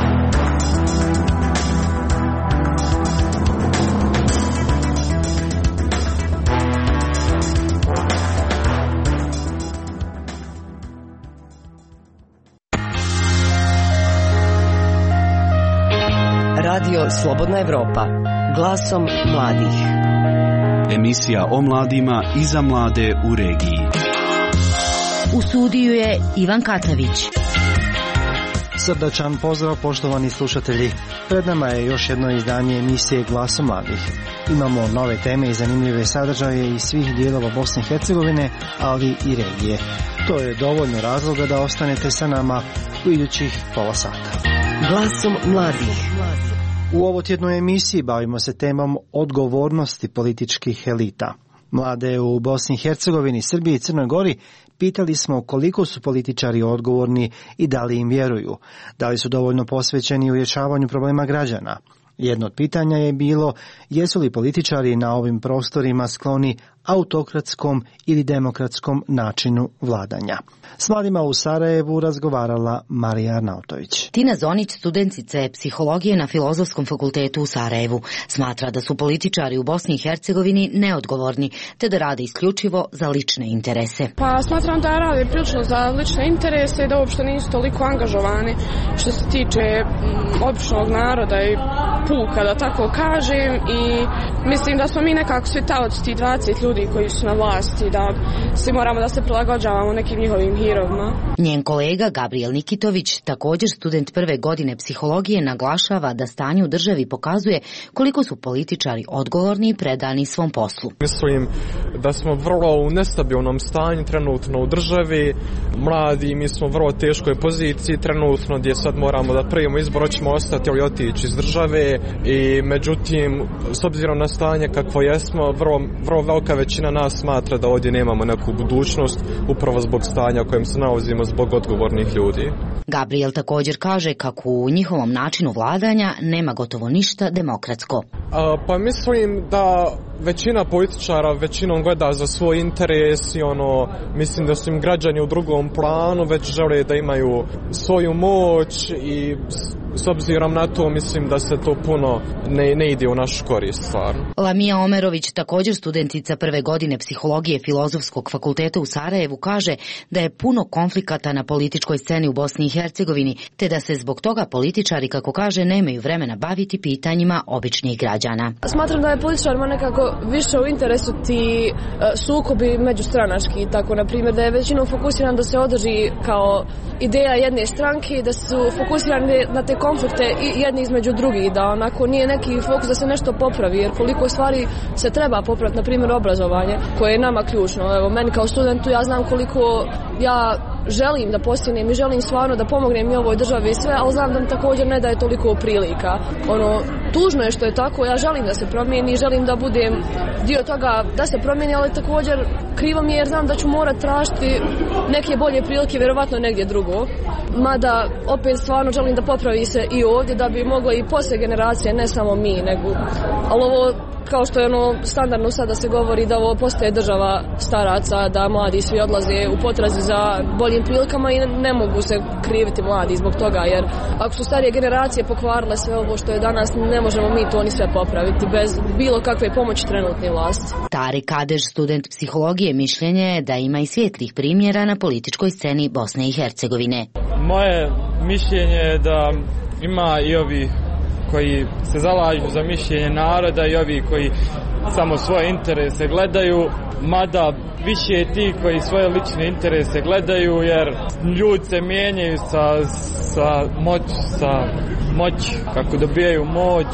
Radio Slobodna Evropa, glasom mladih. Emisija o mladima i za mlade u regiji. U studiju je Ivan Katavić. Srdačan pozdrav, poštovani slušatelji. Pred nama je još jedno izdanje emisije Glasom mladih. Imamo nove teme i zanimljive sadržaje iz svih dijelova Bosne i Hercegovine, ali i regije. To je dovoljno razloga da ostanete sa nama u idućih pola sata. Glasom mladih. U ovotjednoj emisiji bavimo se temom odgovornosti političkih elita. Mlade u Bosni i Hercegovini, Srbiji i Crnoj Gori pitali smo koliko su političari odgovorni i da li im vjeruju, da li su dovoljno posvećeni u rješavanju problema građana. Jedno od pitanja je bilo jesu li političari na ovim prostorima skloni autokratskom ili demokratskom načinu vladanja. S mladima u Sarajevu razgovarala Marija Arnautović. Tina Zonić, studentica psihologije na Filozofskom fakultetu u Sarajevu, smatra da su političari u Bosni i Hercegovini neodgovorni, te da rade isključivo za lične interese. Pa smatram da rade prilično za lične interese i da uopšte nisu toliko angažovani što se tiče m, običnog naroda i puka, da tako kažem, i mislim da smo mi nekako svi taoci ti dvadeset ljudi koji su na vlasti, da svi moramo da se prilagođavamo nekim njihovim hirovima. Njen kolega Gabriel Nikitović, također student prve godine psihologije, naglašava da stanje u državi pokazuje koliko su političari odgovorni i predani svom poslu. Mislim da smo vrlo u nestabilnom stanju trenutno u državi, mladi, mi smo u vrlo teškoj poziciji trenutno gdje sad moramo da prijemo izbor, hoćemo ostati ili otići iz države, i međutim s obzirom na stanje kakvo jesmo, vrlo, vrlo velika većina nas smatra da ovdje nemamo neku budućnost upravo zbog stanja u kojem se nalazimo, zbog odgovornih ljudi. Gabriel također kaže kako u njihovom načinu vladanja nema gotovo ništa demokratsko. A, pa mislim da većina političara većinom gleda za svoj interes i ono, mislim da su im građani u drugom planu, već žele da imaju svoju moć i s obzirom na to mislim da se to puno ne, ne ide u našu korist stvarno. Lamija Omerović, također studentica prve godine psihologije Filozofskog fakulteta u Sarajevu, kaže da je puno konflikata na političkoj sceni u Bosni i Hercegovini, te da se zbog toga političari, kako kaže, nemaju vremena baviti pitanjima običnih građana. Smatram da je političarima nekako više u interesu ti uh, sukobi međustranački, tako na primjer da je većinom fokusiran da se održi kao ideja jedne stranke, da su fokusirani na te konflikte i jedni između drugih, da onako nije neki fokus da se nešto popravi, jer koliko stvari se treba popraviti, na primjer obrazovanje, koje je nama ključno. Evo, meni kao studentu ja znam koliko ja želim da postignem i želim stvarno da pomognem i ovoj državi i sve, ali znam da mi također ne daje toliko prilika. Ono, tužno je što je tako, ja želim da se promijeni, želim da budem dio toga da se promijeni, ali također krivo mi je jer znam da ću morat tražiti neke bolje prilike, vjerovatno negdje drugo. Mada opet stvarno želim da popravi se i ovdje, da bi moglo i poslije generacije, ne samo mi, nego, ali ovo kao što je ono standardno sada se govori da ovo postaje država staraca, da mladi svi odlaze u potrazi za boljim prilikama i ne mogu se kriviti mladi zbog toga, jer ako su starije generacije pokvarile sve ovo što je danas, ne možemo mi to ni sve popraviti bez bilo kakve pomoći trenutne vlasti. Tari Kadež, student psihologije, mišljenje je da ima i svijetlih primjera na političkoj sceni Bosne i Hercegovine. Moje mišljenje je da ima i ovi koji se zalažu za mišljenje naroda i ovi koji samo svoje interese gledaju, mada više ti koji svoje lične interese gledaju, jer ljudi se mijenjaju sa, sa moć, sa moć, kako dobijaju moć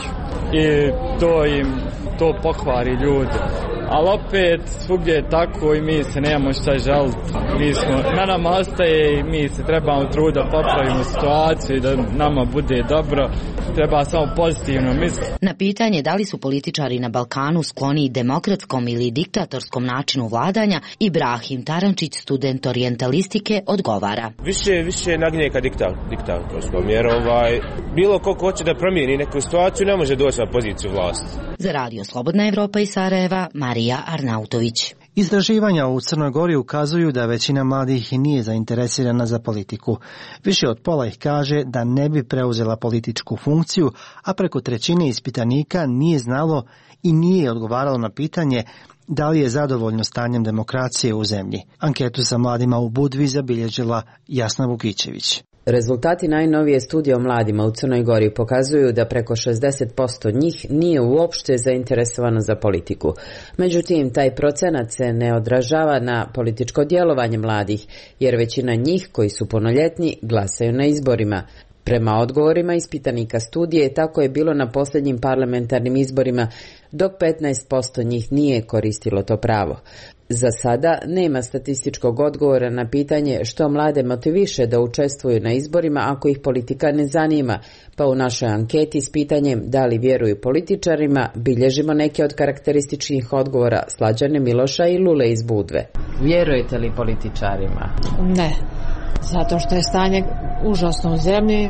i to im to pokvari ljude. Ali opet svugdje je tako i mi se nemamo šta žaliti. Mi smo, na nama ostaje i mi se trebamo truditi da popravimo situaciju i da nama bude dobro. Treba samo pozitivno misliti. Na pitanje da li su političari na Balkanu skloni demokratskom ili diktatorskom načinu vladanja, Ibrahim Tarančić, student orijentalistike, odgovara. Više, više nagnje ka diktatorskom, jer ovaj, bilo ko hoće da promijeni neku situaciju ne može doći na poziciju vlasti. Za Radio Slobodna Evropa iz Sarajeva, Marija Arnautović. Istraživanja u Crnoj Gori ukazuju da većina mladih nije zainteresirana za politiku. Više od pola ih kaže da ne bi preuzela političku funkciju, a preko trećine ispitanika nije znalo i nije odgovaralo na pitanje da li je zadovoljno stanjem demokracije u zemlji. Anketu sa mladima u Budvi zabilježila Jasna Vukićević. Rezultati najnovije studije o mladima u Crnoj Gori pokazuju da preko šezdeset posto njih nije uopšte zainteresovano za politiku. Međutim, taj procenat se ne odražava na političko djelovanje mladih, jer većina njih koji su punoljetni glasaju na izborima. Prema odgovorima ispitanika studije, tako je bilo na posljednjim parlamentarnim izborima, dok petnaest posto njih nije koristilo to pravo. Za sada nema statističkog odgovora na pitanje što mlade motiviše da učestvuju na izborima ako ih politika ne zanima, pa u našoj anketi s pitanjem da li vjeruju političarima bilježimo neke od karakterističnih odgovora Slađane Miloša i Lule iz Budve. Vjerujete li političarima? Ne, zato što je stanje užasno u zemlji,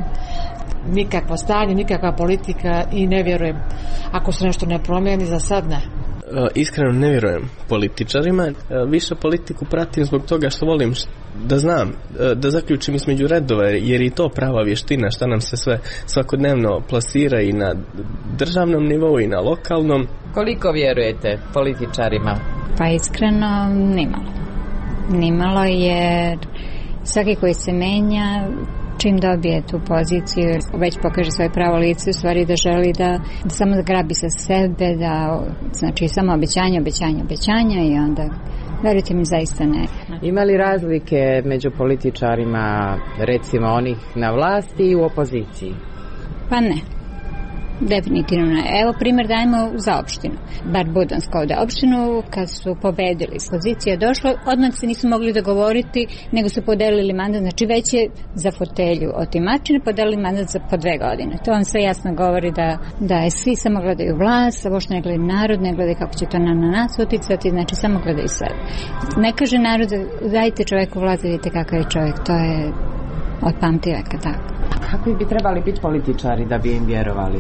nikakvo stanje, nikakva politika i ne vjerujem. Ako se nešto ne promijeni, za sad ne. Iskreno ne vjerujem političarima, više politiku pratim zbog toga što volim da znam, da zaključim između redova, jer i to prava vještina šta nam se sve svakodnevno plasira i na državnom nivou i na lokalnom. Koliko vjerujete političarima? Pa iskreno nimalo. Nimalo jer svaki koji se menja čim dobije tu poziciju, već pokaže svoje pravo lice, u stvari da želi da, da samo da grabi sa sebe, da, znači samo obećanje, obećanje, obećanja i onda, verujte mi, zaista ne. Ima li razlike među političarima, recimo onih na vlasti i u opoziciji? Pa ne. Definitivno ne. Evo primjer dajemo za opštinu. Bar Budanska ovdje opštinu, kad su pobedili, pozicija došla, odmah se nisu mogli dogovoriti, nego su podelili mandat, znači već je za fotelju otimačine podelili mandat za po dve godine. To vam sve jasno govori da, da je svi samo gledaju vlast, a uopšte ne gledaju narod, ne gledaju kako će to na, na nas uticati, znači samo gledaju sebe. Ne kaže narod, dajte čovjeku vlast, vidite kakav je čovjek, to je od pamtiveka tako. Kakvi bi trebali biti političari da bi im vjerovali?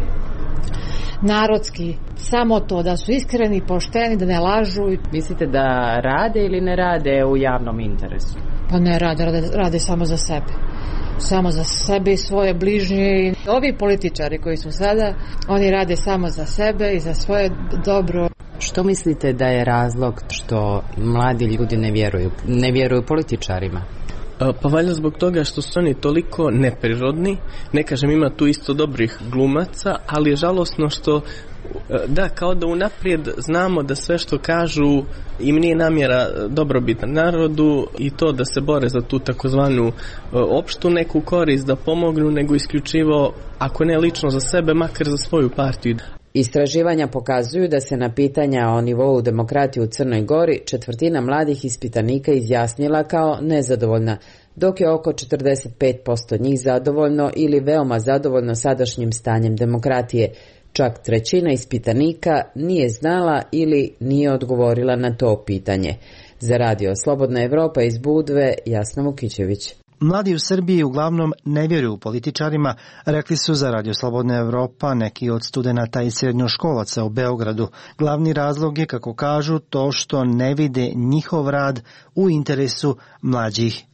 Narodski, samo to, da su iskreni, pošteni, da ne lažu. Mislite da rade ili ne rade u javnom interesu? Pa ne rade, rade, rade samo za sebe. Samo za sebe i svoje bližnje. Ovi političari koji su sada, oni rade samo za sebe i za svoje dobro. Što mislite da je razlog što mladi ljudi ne vjeruju, ne vjeruju političarima? Pa valjda zbog toga što su oni toliko neprirodni, ne kažem ima tu isto dobrih glumaca, ali je žalosno što, da, kao da unaprijed znamo da sve što kažu im nije namjera dobrobit narodu i to da se bore za tu takozvanu opštu neku korist, da pomognu, nego isključivo, ako ne lično za sebe, makar za svoju partiju. Istraživanja pokazuju da se na pitanja o nivou demokratije u Crnoj Gori četvrtina mladih ispitanika izjasnila kao nezadovoljna, dok je oko četrdeset pet posto njih zadovoljno ili veoma zadovoljno sadašnjim stanjem demokratije. Čak trećina ispitanika nije znala ili nije odgovorila na to pitanje. Za Radio Slobodna Evropa iz Budve, Jasna Vukićević. Mladi u Srbiji uglavnom ne vjeruju političarima, rekli su za Radio Slobodna Evropa neki od studenata i srednjoškolaca u Beogradu. Glavni razlog je, kako kažu, to što ne vide njihov rad u interesu mlađih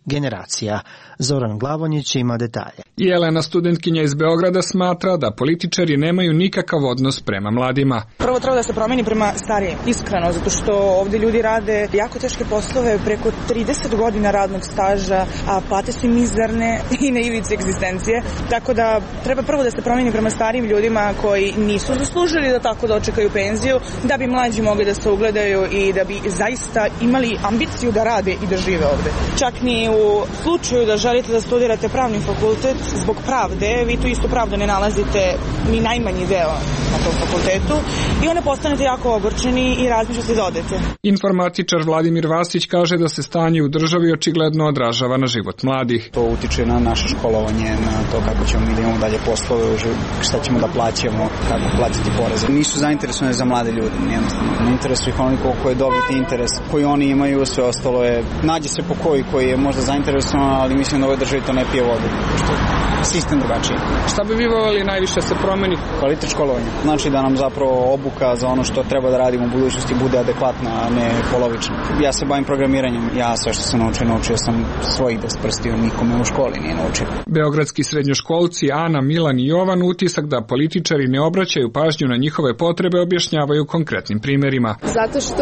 generacija. Zoran Glavonjić ima detalje. Jelena, studentkinja iz Beograda, smatra da političari nemaju nikakav odnos prema mladima. Prvo treba da se promeni prema starijim, iskreno, zato što ovdje ljudi rade jako teške poslove, preko trideset godina radnog staža, a plate su mizerne i na ivici egzistencije. Tako da treba prvo da se promeni prema starijim ljudima koji nisu zaslužili da tako dočekaju penziju, da bi mlađi mogli da se ugledaju i da bi zaista imali ambiciju da rade i da žive ovde. Čak ni u slučaju da želite da studirate pravni fakultet zbog pravde, vi tu istu pravdu ne nalazite ni najmanji deo na tom fakultetu i onda postanete jako ogorčeni i razmišljate da odete. Informatičar Vladimir Vasić kaže da se stanje u državi očigledno odražava na život mladih. To utiče na naše školovanje, na to kako ćemo mi da imamo dalje poslove, šta ćemo da plaćamo, kako platiti poreze. Nisu zainteresovani za mlade ljude, jednostavno. Ne interesuje ih onoliko koji je dobiti interes koji oni imaju, sve ostalo je, nađe se po koji koji je možda zainteresovan, ali mislim da ovoj državi to ne pije vodu. Što sistem drugačiji. Šta bi vi voljeli najviše se promeni? Kvalitet školovanja. Znači da nam zapravo obuka za ono što treba da radimo u budućnosti bude adekvatna, a ne polovična. Ja se bavim programiranjem. Ja sve što sam naučio, naučio sam svojih deset prstiju, nikome u školi nije naučio. Beogradski srednjoškolci Ana, Milan i Jovan utisak da političari ne obraćaju pažnju na njihove potrebe objašnjavaju konkretnim primjerima. Zato što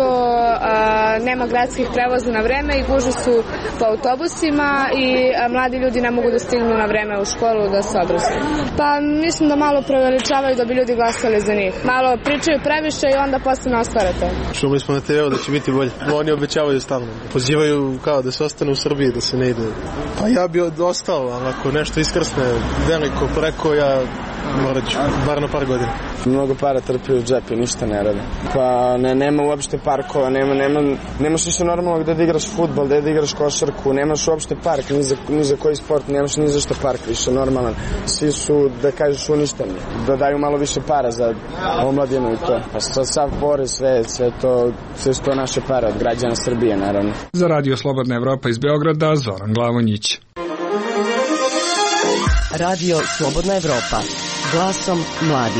a, nema gradskih prevoza na vreme i gužve su po autobusima i a, mladi ljudi ne mogu da stignu na vreme u školu da se odrastaju. Pa mislim da malo preveličavaju da bi ljudi glasali za njih. Malo pričaju previše i onda posle ne ostvare to. Čuli smo na te veu da će biti bolje. Oni obećavaju stalno. Pozivaju kao da se ostane u Srbiji, da se ne ide. Pa ja bi ostao, ali ako nešto iskrsne veliko preko, ja morat ću, bar na par godina. Mnogo para trpi u džepu, ništa ne rade. Pa ne, nema uopšte parkova, nema, nema, nemaš ništa normalno gde da igraš fudbal, gde da igraš košarku, nemaš uopšte park, ni za, ni za koji sport, nemaš ni za što park više normalan. Svi su, da kažeš, uništeni, da daju malo više para za omladinu i to. Pa sad sav porez, sve, sve to, sve su to naše pare od građana Srbije, naravno. Za Radio Slobodna Evropa iz Beograda, Zoran Glavonjić. Radio Slobodna Evropa, glasom mladih.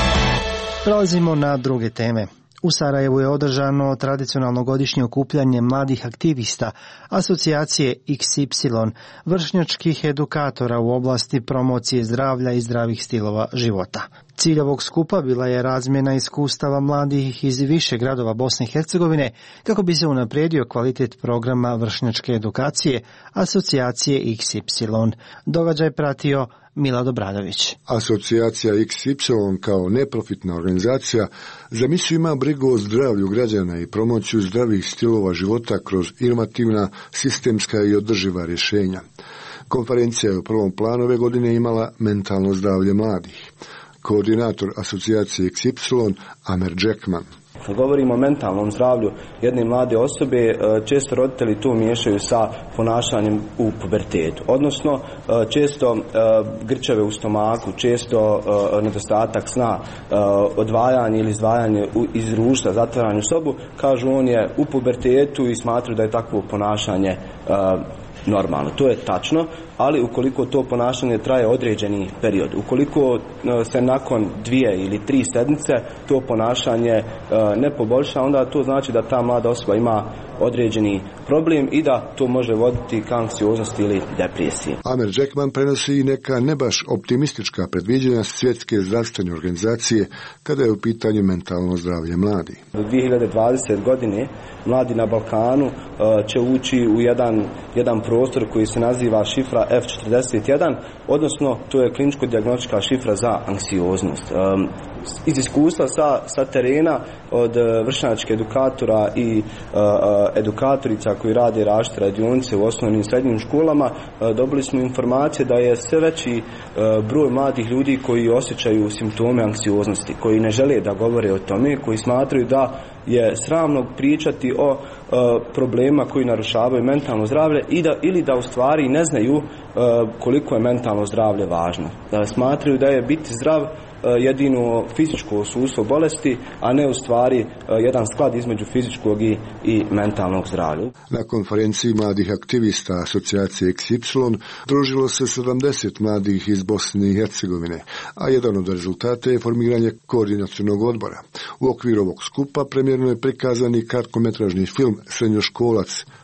Prelazimo na druge teme. U Sarajevu je održano tradicionalno godišnje okupljanje mladih aktivista asocijacije iks ipsilon, vršnjačkih edukatora u oblasti promocije zdravlja i zdravih stilova života. Cilj ovog skupa bila je razmjena iskustava mladih iz više gradova Bosne i Hercegovine kako bi se unaprijedio kvalitet programa vršnjačke edukacije asocijacije iks ipsilon. Događaj pratio Milad Obradović. Asocijacija iks ipsilon kao neprofitna organizacija za misiju ima brigu o zdravlju građana i promociju zdravih stilova života kroz inovativna, sistemska i održiva rješenja. Konferencija je u prvom planu ove godine imala mentalno zdravlje mladih. Koordinator asocijacije iks ipsilon Amer Džekman. Kad govorimo o mentalnom zdravlju jedne mlade osobe, često roditelji tu miješaju sa ponašanjem u pubertetu. Odnosno, često grčeve u stomaku, često nedostatak sna, odvajanje ili izdvajanje iz društva, zatvaranje u sobu, kažu on je u pubertetu i smatruju da je takvo ponašanje normalno. To je tačno, ali ukoliko to ponašanje traje određeni period, ukoliko se nakon dvije ili tri sedmice to ponašanje ne poboljša, onda to znači da ta mlada osoba ima određeni problem i da to može voditi ka anksioznosti ili depresiji. Amer Džekman prenosi i neka ne baš optimistička predviđanja Svjetske zdravstvene organizacije kada je u pitanju mentalno zdravlje mladih. Do dvije hiljade dvadesete godine mladi na Balkanu će ući u jedan, jedan prostor koji se naziva šifra F četrdeset jedan, odnosno to je kliničko-dijagnostička šifra za anksioznost. Iz iskustva sa, sa terena od vršnjačke edukatora i uh, edukatorica koji rade različite radionice u osnovnim i srednjim školama, uh, dobili smo informacije da je sve veći uh, broj mladih ljudi koji osjećaju simptome anksioznosti, koji ne žele da govore o tome, koji smatraju da je sramno pričati o uh, problema koji narušavaju mentalno zdravlje i da, ili da u stvari ne znaju uh, koliko je mentalno zdravlje važno. Da smatraju da je biti zdrav jedino fizičko sustvo bolesti, a ne u stvari jedan sklad između fizičkog i, i mentalnog zdravlja. Na konferenciji mladih aktivista asocijacije iks ipsilon družilo se sedamdeset mladih iz Bosne i Hercegovine, a jedan od rezultata je formiranje koordinacionog odbora. U okviru ovog skupa premjerno je prikazani kratkometražni film Srednjoškolac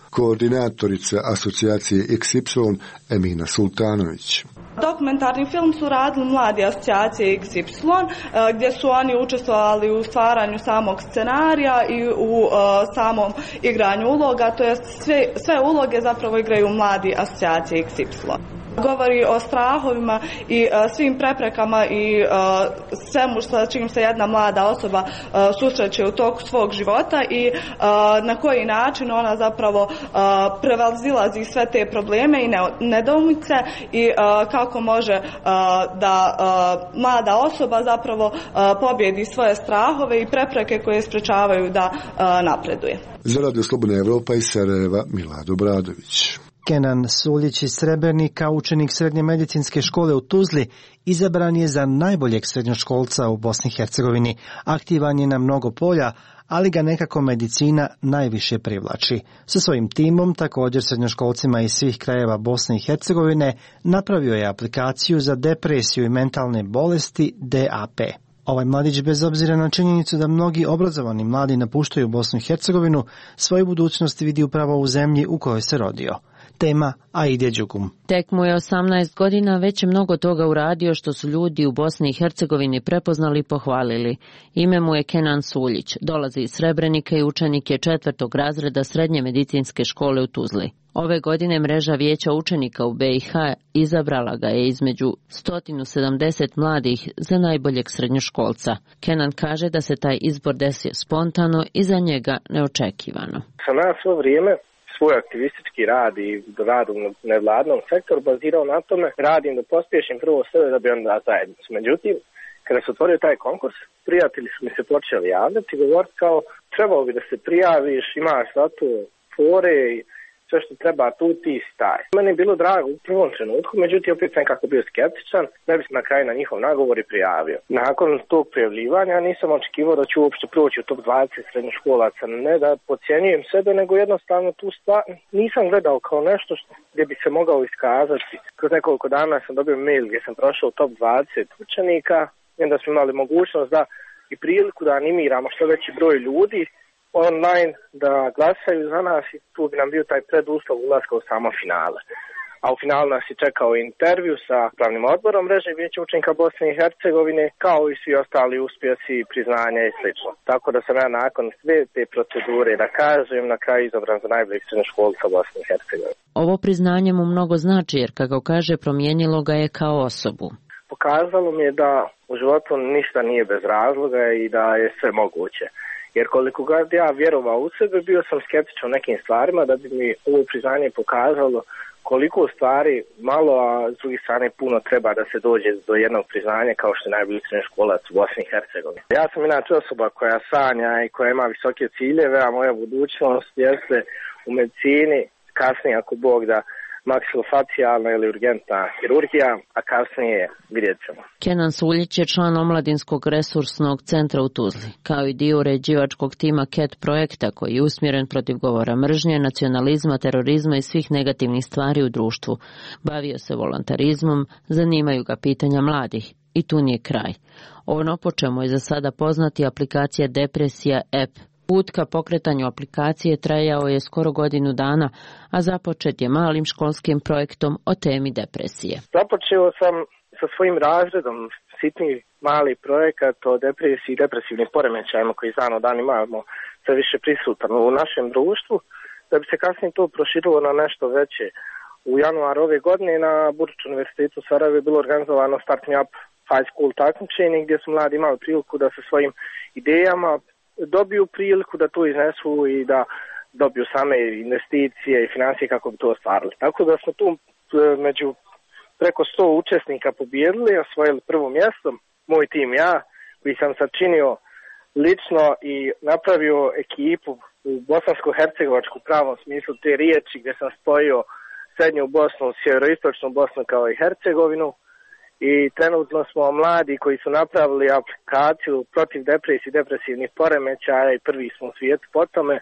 koordinatorica asocijacije iks ipsilon Emina Sultanović. Dokumentarni film su radili mladi asocijacije iks ipsilon gdje su oni učestvovali u stvaranju samog scenarija i u uh, samom igranju uloga, to jest sve, sve uloge zapravo igraju mladi asocijacije iks ipsilon. Govori o strahovima i uh, svim preprekama i uh, svemu sa čim se jedna mlada osoba uh, susreće u toku svog života i uh, na koji način ona zapravo uh, prevazilazi sve te probleme i nedoumice i uh, kako može uh, da uh, mlada osoba zapravo uh, pobjedi svoje strahove i prepreke koje sprečavaju da uh, napreduje. Za Radio Slobodna Evropa iz Sarajeva Milad Obradović. Kenan Suljić iz Srebrenika, učenik srednje medicinske škole u Tuzli, izabran je za najboljeg srednjoškolca u Bosni i Hercegovini. Aktivan je na mnogo polja, ali ga nekako medicina najviše privlači. Sa svojim timom, također srednjoškolcima iz svih krajeva Bosne i Hercegovine, napravio je aplikaciju za depresiju i mentalne bolesti D A P. Ovaj mladić, bez obzira na činjenicu da mnogi obrazovani mladi napuštaju Bosnu i Hercegovinu, svoju budućnost vidi upravo u zemlji u kojoj se rodio. Tema Aide Đugum. Tek mu je osamnaest godina, već je mnogo toga uradio što su ljudi u Bosni i Hercegovini prepoznali i pohvalili. Ime mu je Kenan Suljić, dolazi iz Srebrenika i učenik je četvrtog razreda srednje medicinske škole u Tuzli. Ove godine mreža vijeća učenika u be i ha izabrala ga je između sto sedamdeset mladih za najboljeg srednjoškolca. Kenan kaže da se taj izbor desio spontano i za njega neočekivano. Sam ja svo vrijeme svoj aktivistički rad i rad u nevladnom sektoru bazirao na tome, radim da pospješim prvo sebe da bi onda zajednicu. Međutim, kada se otvorio taj konkurs, prijatelji su mi se počeli javljati i govoriti kao trebalo bi da se prijaviš, imaš za to fore i sve što treba tu ti staj. Meni je bilo drago u prvom trenutku, međutim opet sam nekako bio skeptičan, da bi se na kraju na njihov nagovor i prijavio. Nakon tog prijavljivanja nisam očekivao da ću uopšte proći u top dvadeset srednjoškolaca, ne da podcjenjujem sebe, nego jednostavno tu stvar nisam gledao kao nešto što, gdje bi se mogao iskazati. Kroz nekoliko dana sam dobio mail gdje sam prošao u top dvadeset učenika i onda smo imali mogućnost da i priliku da animiramo što veći broj ljudi online da glasaju za nas i tu bi nam bio taj preduslov ulaska u samo finale. A u finalu nas je čekao intervju sa upravnim odborom mreže vijeća učenika Bosne i Hercegovine, kao i svi ostali uspjesi, priznanja i slično. Tako da sam ja nakon sve te procedure, da kažem, na kraju izabran za najboljeg srednjoškolca Bosne i Hercegovine. Ovo priznanje mu mnogo znači jer, kako kaže, promijenilo ga je kao osobu. Pokazalo mi je da u životu ništa nije bez razloga i da je sve moguće. Jer koliko god ja vjerovao u sebe, bio sam skeptičan u nekim stvarima da bi mi ovo priznanje pokazalo koliko stvari malo, a s druge strane puno treba da se dođe do jednog priznanja kao što je najbolji srednjoškolac u Bosni i Hercegovini. Ja sam inače osoba koja sanja i koja ima visoke ciljeve, a moja budućnost jeste u medicini, kasnije ako Bog da, maksilofacijalna ili urgentna hirurgija, a kasnije vidjet ćemo. Kenan Suljić je član omladinskog resursnog centra u Tuzli, kao i dio uređivačkog tima K E T projekta koji je usmjeren protiv govora mržnje, nacionalizma, terorizma i svih negativnih stvari u društvu. Bavio se volontarizmom, zanimaju ga pitanja mladih i tu nije kraj. Ono po čemu je za sada poznati aplikacija Depresija app. Put ka pokretanju aplikacije trajao je skoro godinu dana, a započet je malim školskim projektom o temi depresije. Započeo sam sa svojim razredom sitni mali projekat o depresiji i depresivnim poremećajima koji iz dana u dan imamo sve više prisutan u našem društvu, da bi se kasnije to proširilo na nešto veće. U januaru ove godine na Burč univerzitetu u Sarajevu je bilo organizovano Starting Up High School takmičenje gdje su mladi imali priliku da sa svojim idejama dobiju priliku da to iznesu i da dobiju same investicije i financije kako bi to ostvarili. Tako da smo tu među preko sto učesnika pobijedili, osvojili prvo mjesto, moj tim ja, koji sam sačinio lično i napravio ekipu u bosansko-hercegovačku pravom smislu te riječi, gdje sam spojio srednju Bosnu, sjeveroistočnu Bosnu kao i Hercegovinu. I trenutno smo mladi koji su napravili aplikaciju protiv depresije i depresivnih poremećaja i prvi smo u svijetu po tome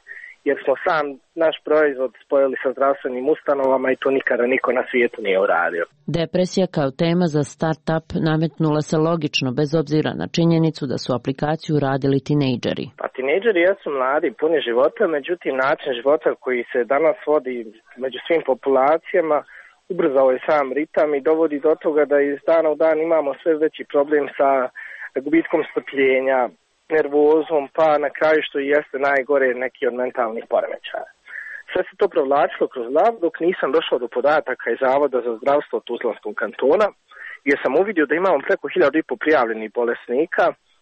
jer smo sam naš proizvod spojili sa zdravstvenim ustanovama i to nikada niko na svijetu nije uradio. Depresija kao tema za start-up nametnula se logično, bez obzira na činjenicu da su aplikaciju radili tinejdžeri. Pa tinejdžeri jesu mladi, puni života, međutim način života koji se danas vodi među svim populacijama ubrzao je sam ritam i dovodi do toga da iz dana u dan imamo sve veći problem sa gubitkom strpljenja, nervozom, pa na kraju što i jeste najgore neki od mentalnih poremećaja. Sve se to provlačilo kroz lav dok nisam došao do podataka iz Zavoda za zdravstvo Tuzlanskog kantona, gdje sam uvidio da imamo preko hiljadu i po prijavljenih bolesnika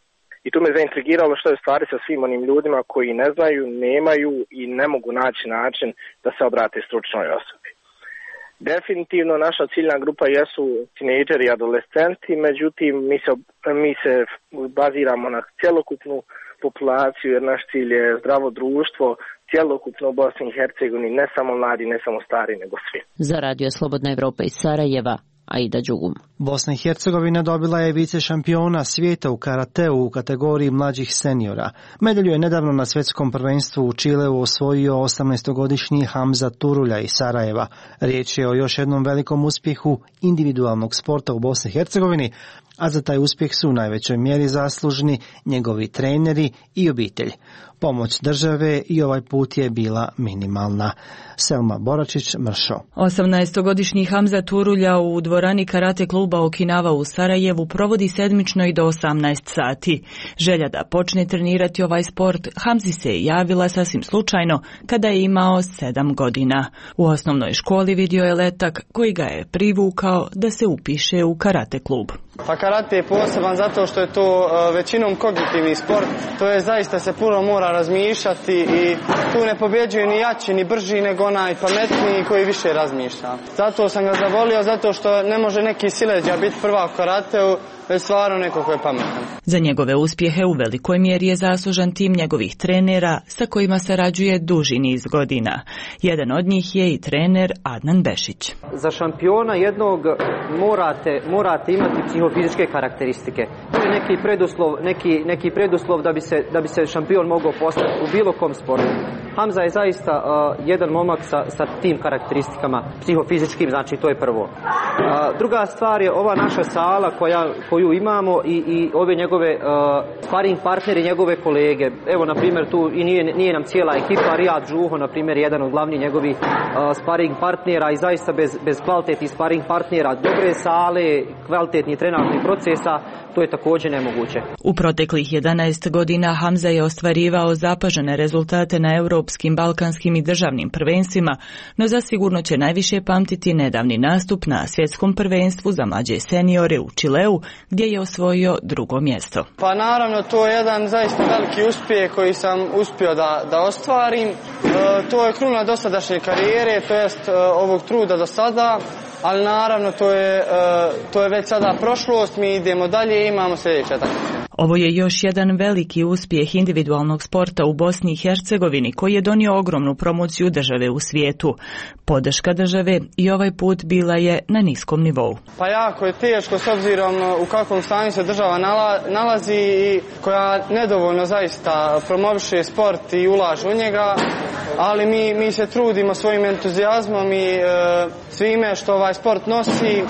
i tu me zaintrigiralo što je stvari sa svim onim ljudima koji ne znaju, nemaju i ne mogu naći način da se obrate stručnoj osobi. Definitivno naša ciljna grupa jesu tinejdžeri i adolescenti, međutim mi se, mi se baziramo na cjelokupnu populaciju jer naš cilj je zdravo društvo, cjelokupno u Bosni i Hercegovini, ne samo mladi, ne samo stari, nego svi. Za Radio Slobodna Evropa iz Sarajeva, Aida Đugum. Bosna i Hercegovina dobila je vice šampiona svijeta u karateu u kategoriji mlađih seniora. Medalju je nedavno na svjetskom prvenstvu u Čileu osvojio osamnaestogodišnji Hamza Turulja iz Sarajeva. Riječ je o još jednom velikom uspjehu individualnog sporta u Bosni i Hercegovini, a za taj uspjeh su u najvećoj mjeri zaslužni njegovi treneri i obitelj. Pomoć države i ovaj put je bila minimalna. Selma Boračić, Mršo. osamnaestogodišnji Hamza Turulja u dvorani karate kluba Okinawa u Sarajevu provodi sedmično i do osamnaest sati. Želja da počne trenirati ovaj sport Hamzi se je javila sasvim slučajno kada je imao sedam godina. U osnovnoj školi vidio je letak koji ga je privukao da se upiše u karate klub. Pa karate je poseban zato što je to većinom kognitivni sport, to je zaista se puno mora razmišljati i tu ne pobjeđuje ni jači ni brži nego onaj pametniji koji više razmišlja. Zato sam ga zavolio, zato što ne može neki sileđa biti prvak u karateu, već stvarno neko ko je pametan. Za njegove uspjehe u velikoj mjeri je zaslužan tim njegovih trenera sa kojima sarađuje duži niz godina. Jedan od njih je i trener Adnan Bešić. Za šampiona jednog morate, morate imati psihofizičke karakteristike. To je neki preduslov, neki, neki preduslov da bi se, da bi se šampion mogao postati u bilo kom sportu. Hamza je zaista uh, jedan momak sa, sa tim karakteristikama, psihofizičkim, znači to je prvo. Uh, druga stvar je ova naša sala koja, koju imamo i, i ove njegove uh, sparing partneri, njegove kolege. Evo, na primjer, tu i nije, nije nam cijela ekipa, Rijad Žuho, na primjer, jedan od glavnih njegovih uh, sparing partnera i zaista bez, bez kvalitetnih sparing partnera, dobre sale, kvalitetnih trenarskih procesa, to je također nemoguće. U proteklih jedanaest godina Hamza je ostvarivao zapažene rezultate na europskim, balkanskim i državnim prvenstvima, no zasigurno će najviše pamtiti nedavni nastup na svjetskom prvenstvu za mlađe seniore u Čileu, gdje je osvojio drugo mjesto. Pa naravno, to je jedan zaista veliki uspjeh koji sam uspio da, da ostvarim. E, to je kruna dosadašnje karijere, to jest e, ovog truda do sada. Ali naravno to je, uh, to je već sada prošlost, mi idemo dalje i imamo sljedeće takmičenje. Ovo je još jedan veliki uspjeh individualnog sporta u Bosni i Hercegovini koji je donio ogromnu promociju države u svijetu. Podrška države i ovaj put bila je na niskom nivou. Pa jako je teško s obzirom u kakvom stanju se država nalazi i koja nedovoljno zaista promoviše sport i ulaže u njega, ali mi, mi se trudimo svojim entuzijazmom i e, svime što ovaj sport nosi e,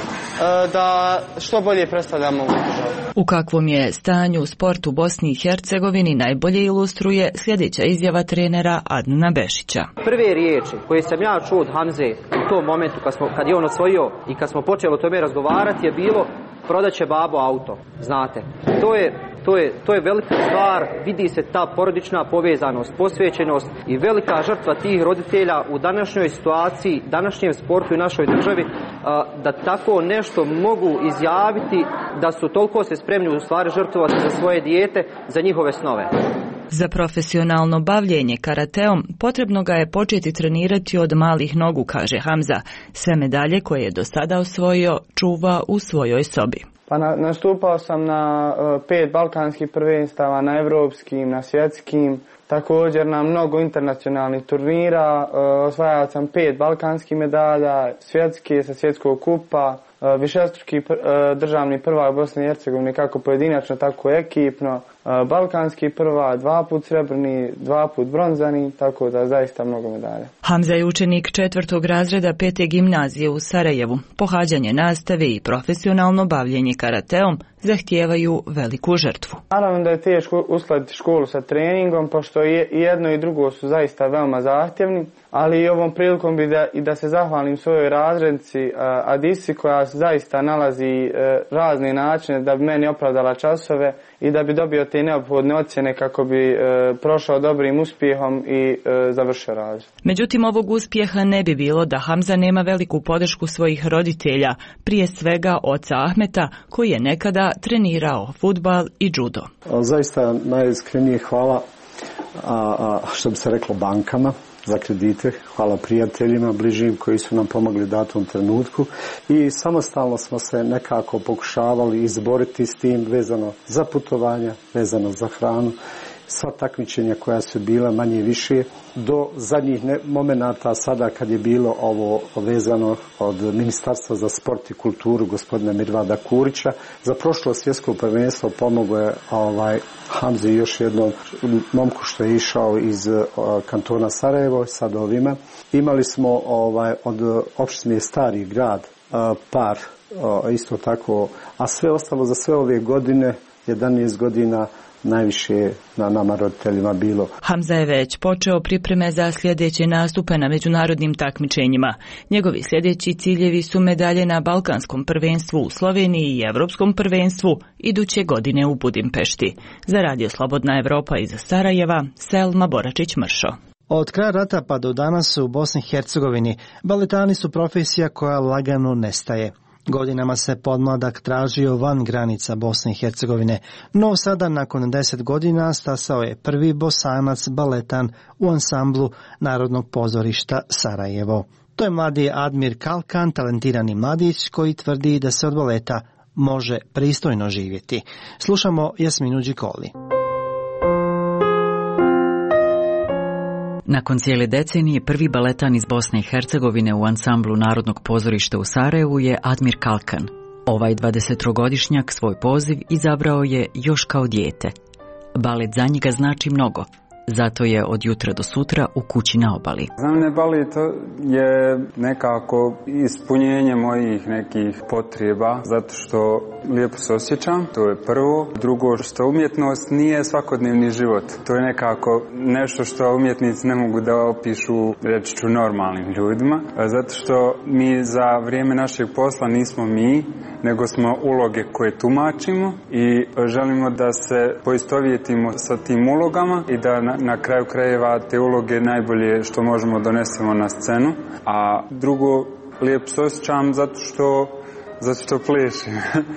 da što bolje predstavljamo ovu državu. U kakvom je stanju u sportu u Bosni i Hercegovini najbolje ilustruje sljedeća izjava trenera Adnana Bešića. Prve riječi koje sam ja čuo od Hamze u tom momentu kad, smo, kad je on osvojio i kad smo počeli o tome razgovarati je bilo prodaće babo auto, znate. To je, to je, to je velika stvar, vidi se ta porodična povezanost, posvećenost i velika žrtva tih roditelja u današnjoj situaciji, današnjem sportu i našoj državi, da tako nešto mogu izjaviti, da su toliko se spremni u stvari žrtvovati za svoje dijete, za njihove snove. Za profesionalno bavljenje karateom potrebno ga je početi trenirati od malih nogu, kaže Hamza. Sve medalje koje je do sada osvojio čuva u svojoj sobi. Pa na, nastupao sam na uh, pet balkanskih prvenstava, na evropskim, na svjetskim, također na mnogo internacionalnih turnira. Uh, osvajao sam pet balkanskih medalja, svjetske sa svjetskog kupa, uh, višestruki pr, uh, državni prvak Bosne i Hercegovine kako pojedinačno, tako i ekipno. balkanski prvak, dva put srebrni, dva put bronzani, tako da zaista mnogo medalja. Hamza je učenik četvrtog razreda pete gimnazije u Sarajevu. Pohađanje nastave i profesionalno bavljenje karateom zahtijevaju veliku žrtvu. Naravno da je teško uskladiti školu sa treningom, pošto je jedno i drugo su zaista veoma zahtjevni, ali i ovom prilikom bi da, i da se zahvalim svojoj razrednici Adisi, koja zaista nalazi razne načine da bi meni opravdala časove i da bi dobio te neophodne ocjene kako bi prošao dobrim uspjehom i završio razred. Međutim, ovog uspjeha ne bi bilo da Hamza nema veliku podršku svojih roditelja, prije svega oca Ahmeta, koji je nekada trenirao fudbal i judo. Zaista najiskrenije hvala a, a, što bi se reklo bankama za kredite, hvala prijateljima bližim koji su nam pomogli u datom trenutku i samostalno smo se nekako pokušavali izboriti s tim vezano za putovanja, vezano za hranu, sva takmičenja koja su bila manje više do zadnjih momenata sada kad je bilo ovo vezano od Ministarstva za sport i kulturu gospodina Mirvada Kurića. Za prošlo svjetsko prvenstvo pomogao je ovaj, Hamzi još jednom momku što je išao iz uh, kantona Sarajevo sad ovima. Imali smo ovaj, od opštine Stari grad uh, par uh, isto tako, a sve ostalo za sve ove godine, jedanaest godina, najviše na nama roditeljima bilo. Hamza je već počeo pripreme za sljedeće nastupe na međunarodnim takmičenjima. Njegovi sljedeći ciljevi su medalje na Balkanskom prvenstvu u Sloveniji i Evropskom prvenstvu iduće godine u Budimpešti. Za Radio Slobodna Evropa iz Sarajeva, Selma Boračić-Mršo. Od kraja rata pa do danas u Bosni i Hercegovini baletani su profesija koja lagano nestaje. Godinama se podmladak tražio van granica Bosne i Hercegovine, no sada nakon deset godina stasao je prvi Bosanac baletan u ansamblu Narodnog pozorišta Sarajevo. To je mladi Admir Kalkan, talentirani mladić koji tvrdi da se od baleta može pristojno živjeti. Slušamo Jasminu Đikoli. Nakon cijele decenije prvi baletan iz Bosne i Hercegovine u ansamblu Narodnog pozorišta u Sarajevu je Admir Kalkan. Ovaj dvadesettrogodišnjak svoj poziv izabrao je još kao dijete. Balet za njega znači mnogo, zato je od jutra do sutra u kući na obali. Za mene balet je nekako ispunjenje mojih nekih potreba, zato što lijepo se osjećam, to je prvo. Drugo, što umjetnost nije svakodnevni život. To je nekako nešto što umjetnici ne mogu da opišu, reći ću, normalnim ljudima. Zato što mi za vrijeme našeg posla nismo mi, nego smo uloge koje tumačimo i želimo da se poistovjetimo sa tim ulogama i da na, na kraju krajeva te uloge najbolje što možemo donesemo na scenu. A drugo, lijepo se osjećam zato što, zato što plešim.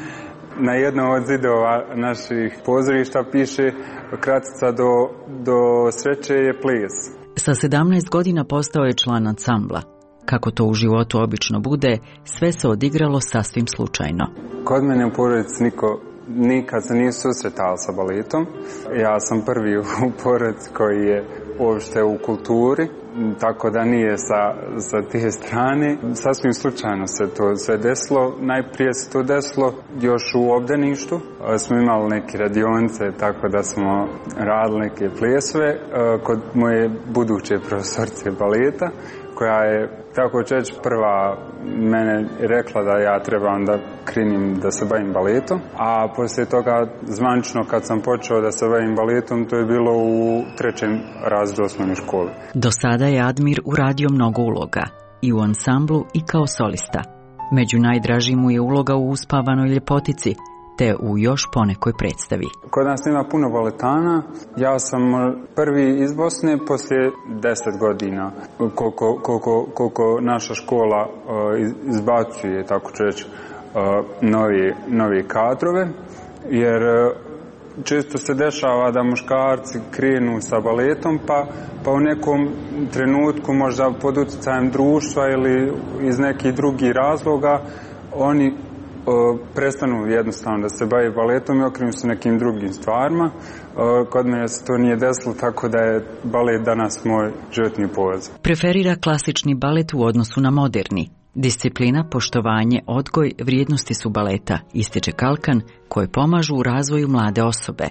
Na jednom od zidova naših pozorišta piše kratica do, do sreće je ples. Sa sedamnaest godina postao je član ansambla. Kako to u životu obično bude, sve se odigralo sasvim slučajno. Kod mene u porodici niko nikad se nije susretao sa baletom. Ja sam prvi u porodici koji je uopšte u kulturi, tako da nije sa, sa te strane. Sasvim slučajno se to sve desilo. Najprije se to desilo još u obdaništu. Smo imali neke radionice, tako da smo radili neke plesove kod moje buduće profesorice baleta, koja je, tako će reći, prva mene rekla da ja trebam da krenim da se bavim baletom, a poslije toga zvanično kad sam počeo da se bavim baletom, to je bilo u trećem razredu osnovne škole. Do sada je Admir uradio mnogo uloga, i u ansamblu i kao solista. Među najdražim mu je uloga u Uspavanoj ljepotici, te u još ponekoj predstavi. Kod nas ima puno baletana. Ja sam prvi iz Bosne poslije deset godina, koliko, koliko, koliko naša škola uh, izbacuje, tako ću reći, uh, novi, novi kadrove, jer uh, često se dešava da muškarci krenu sa baletom, pa, pa u nekom trenutku, možda pod utjecajem društva ili iz nekih drugih razloga, oni prestanu jednostavno da se bave baletom i okrenu se nekim drugim stvarima. Kod mene se to nije desilo, tako da je balet danas moj životni poziv. Preferira klasični balet u odnosu na moderni. Disciplina, poštovanje, odgoj, vrijednosti su baleta, ističe Kalkan, koje pomažu u razvoju mlade osobe.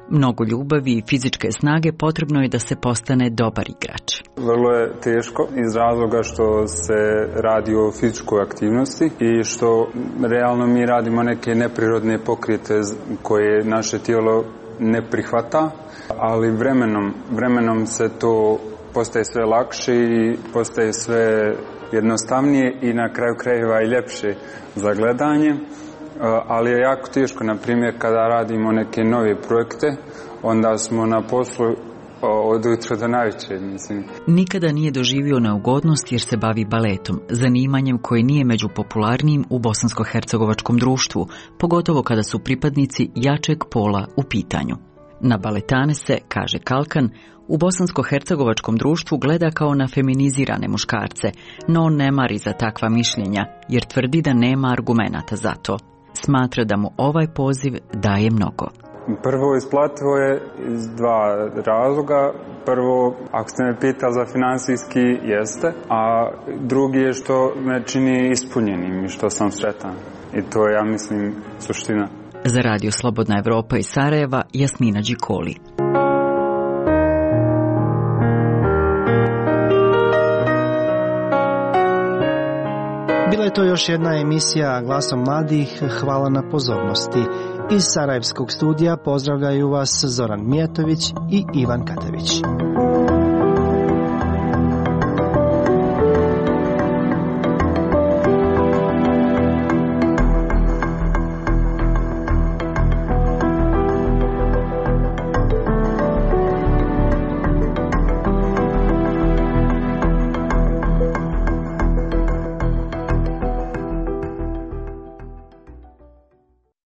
Mnogo ljubavi i fizičke snage potrebno je da se postane dobar igrač. Vrlo je teško iz razloga što se radi o fizičkoj aktivnosti i što realno mi radimo neke neprirodne pokrete koje naše tijelo ne prihvata, ali vremenom, vremenom se to postaje sve lakše i postaje sve jednostavnije i na kraju krajeva i ljepše za gledanje. Ali je jako teško, na primjer, kada radimo neke nove projekte, onda smo na poslu od ujutra do navečer, mislim. Nikada nije doživio neugodnost jer se bavi baletom, zanimanjem koje nije među popularnijim u bosansko-hercegovačkom društvu, pogotovo kada su pripadnici jačeg pola u pitanju. Na baletane se, kaže Kalkan, u bosansko-hercegovačkom društvu gleda kao na feminizirane muškarce, no on ne mari za takva mišljenja jer tvrdi da nema argumenata za to. Smatra da mu ovaj poziv daje mnogo. Prvo, isplativo je iz dva razloga. Prvo, ako ste me pitali za finansijski, jeste, a drugi je što me čini ispunjenim i što sam sretan. I to je, ja mislim, suština. Za Radio Slobodna Evropa iz Sarajeva, Jasmina Đikoli. Bila je to još jedna emisija Glasom mladih. Hvala na pozornosti. Iz Sarajevskog studija pozdravljaju vas Zoran Mijatović i Ivan Katević.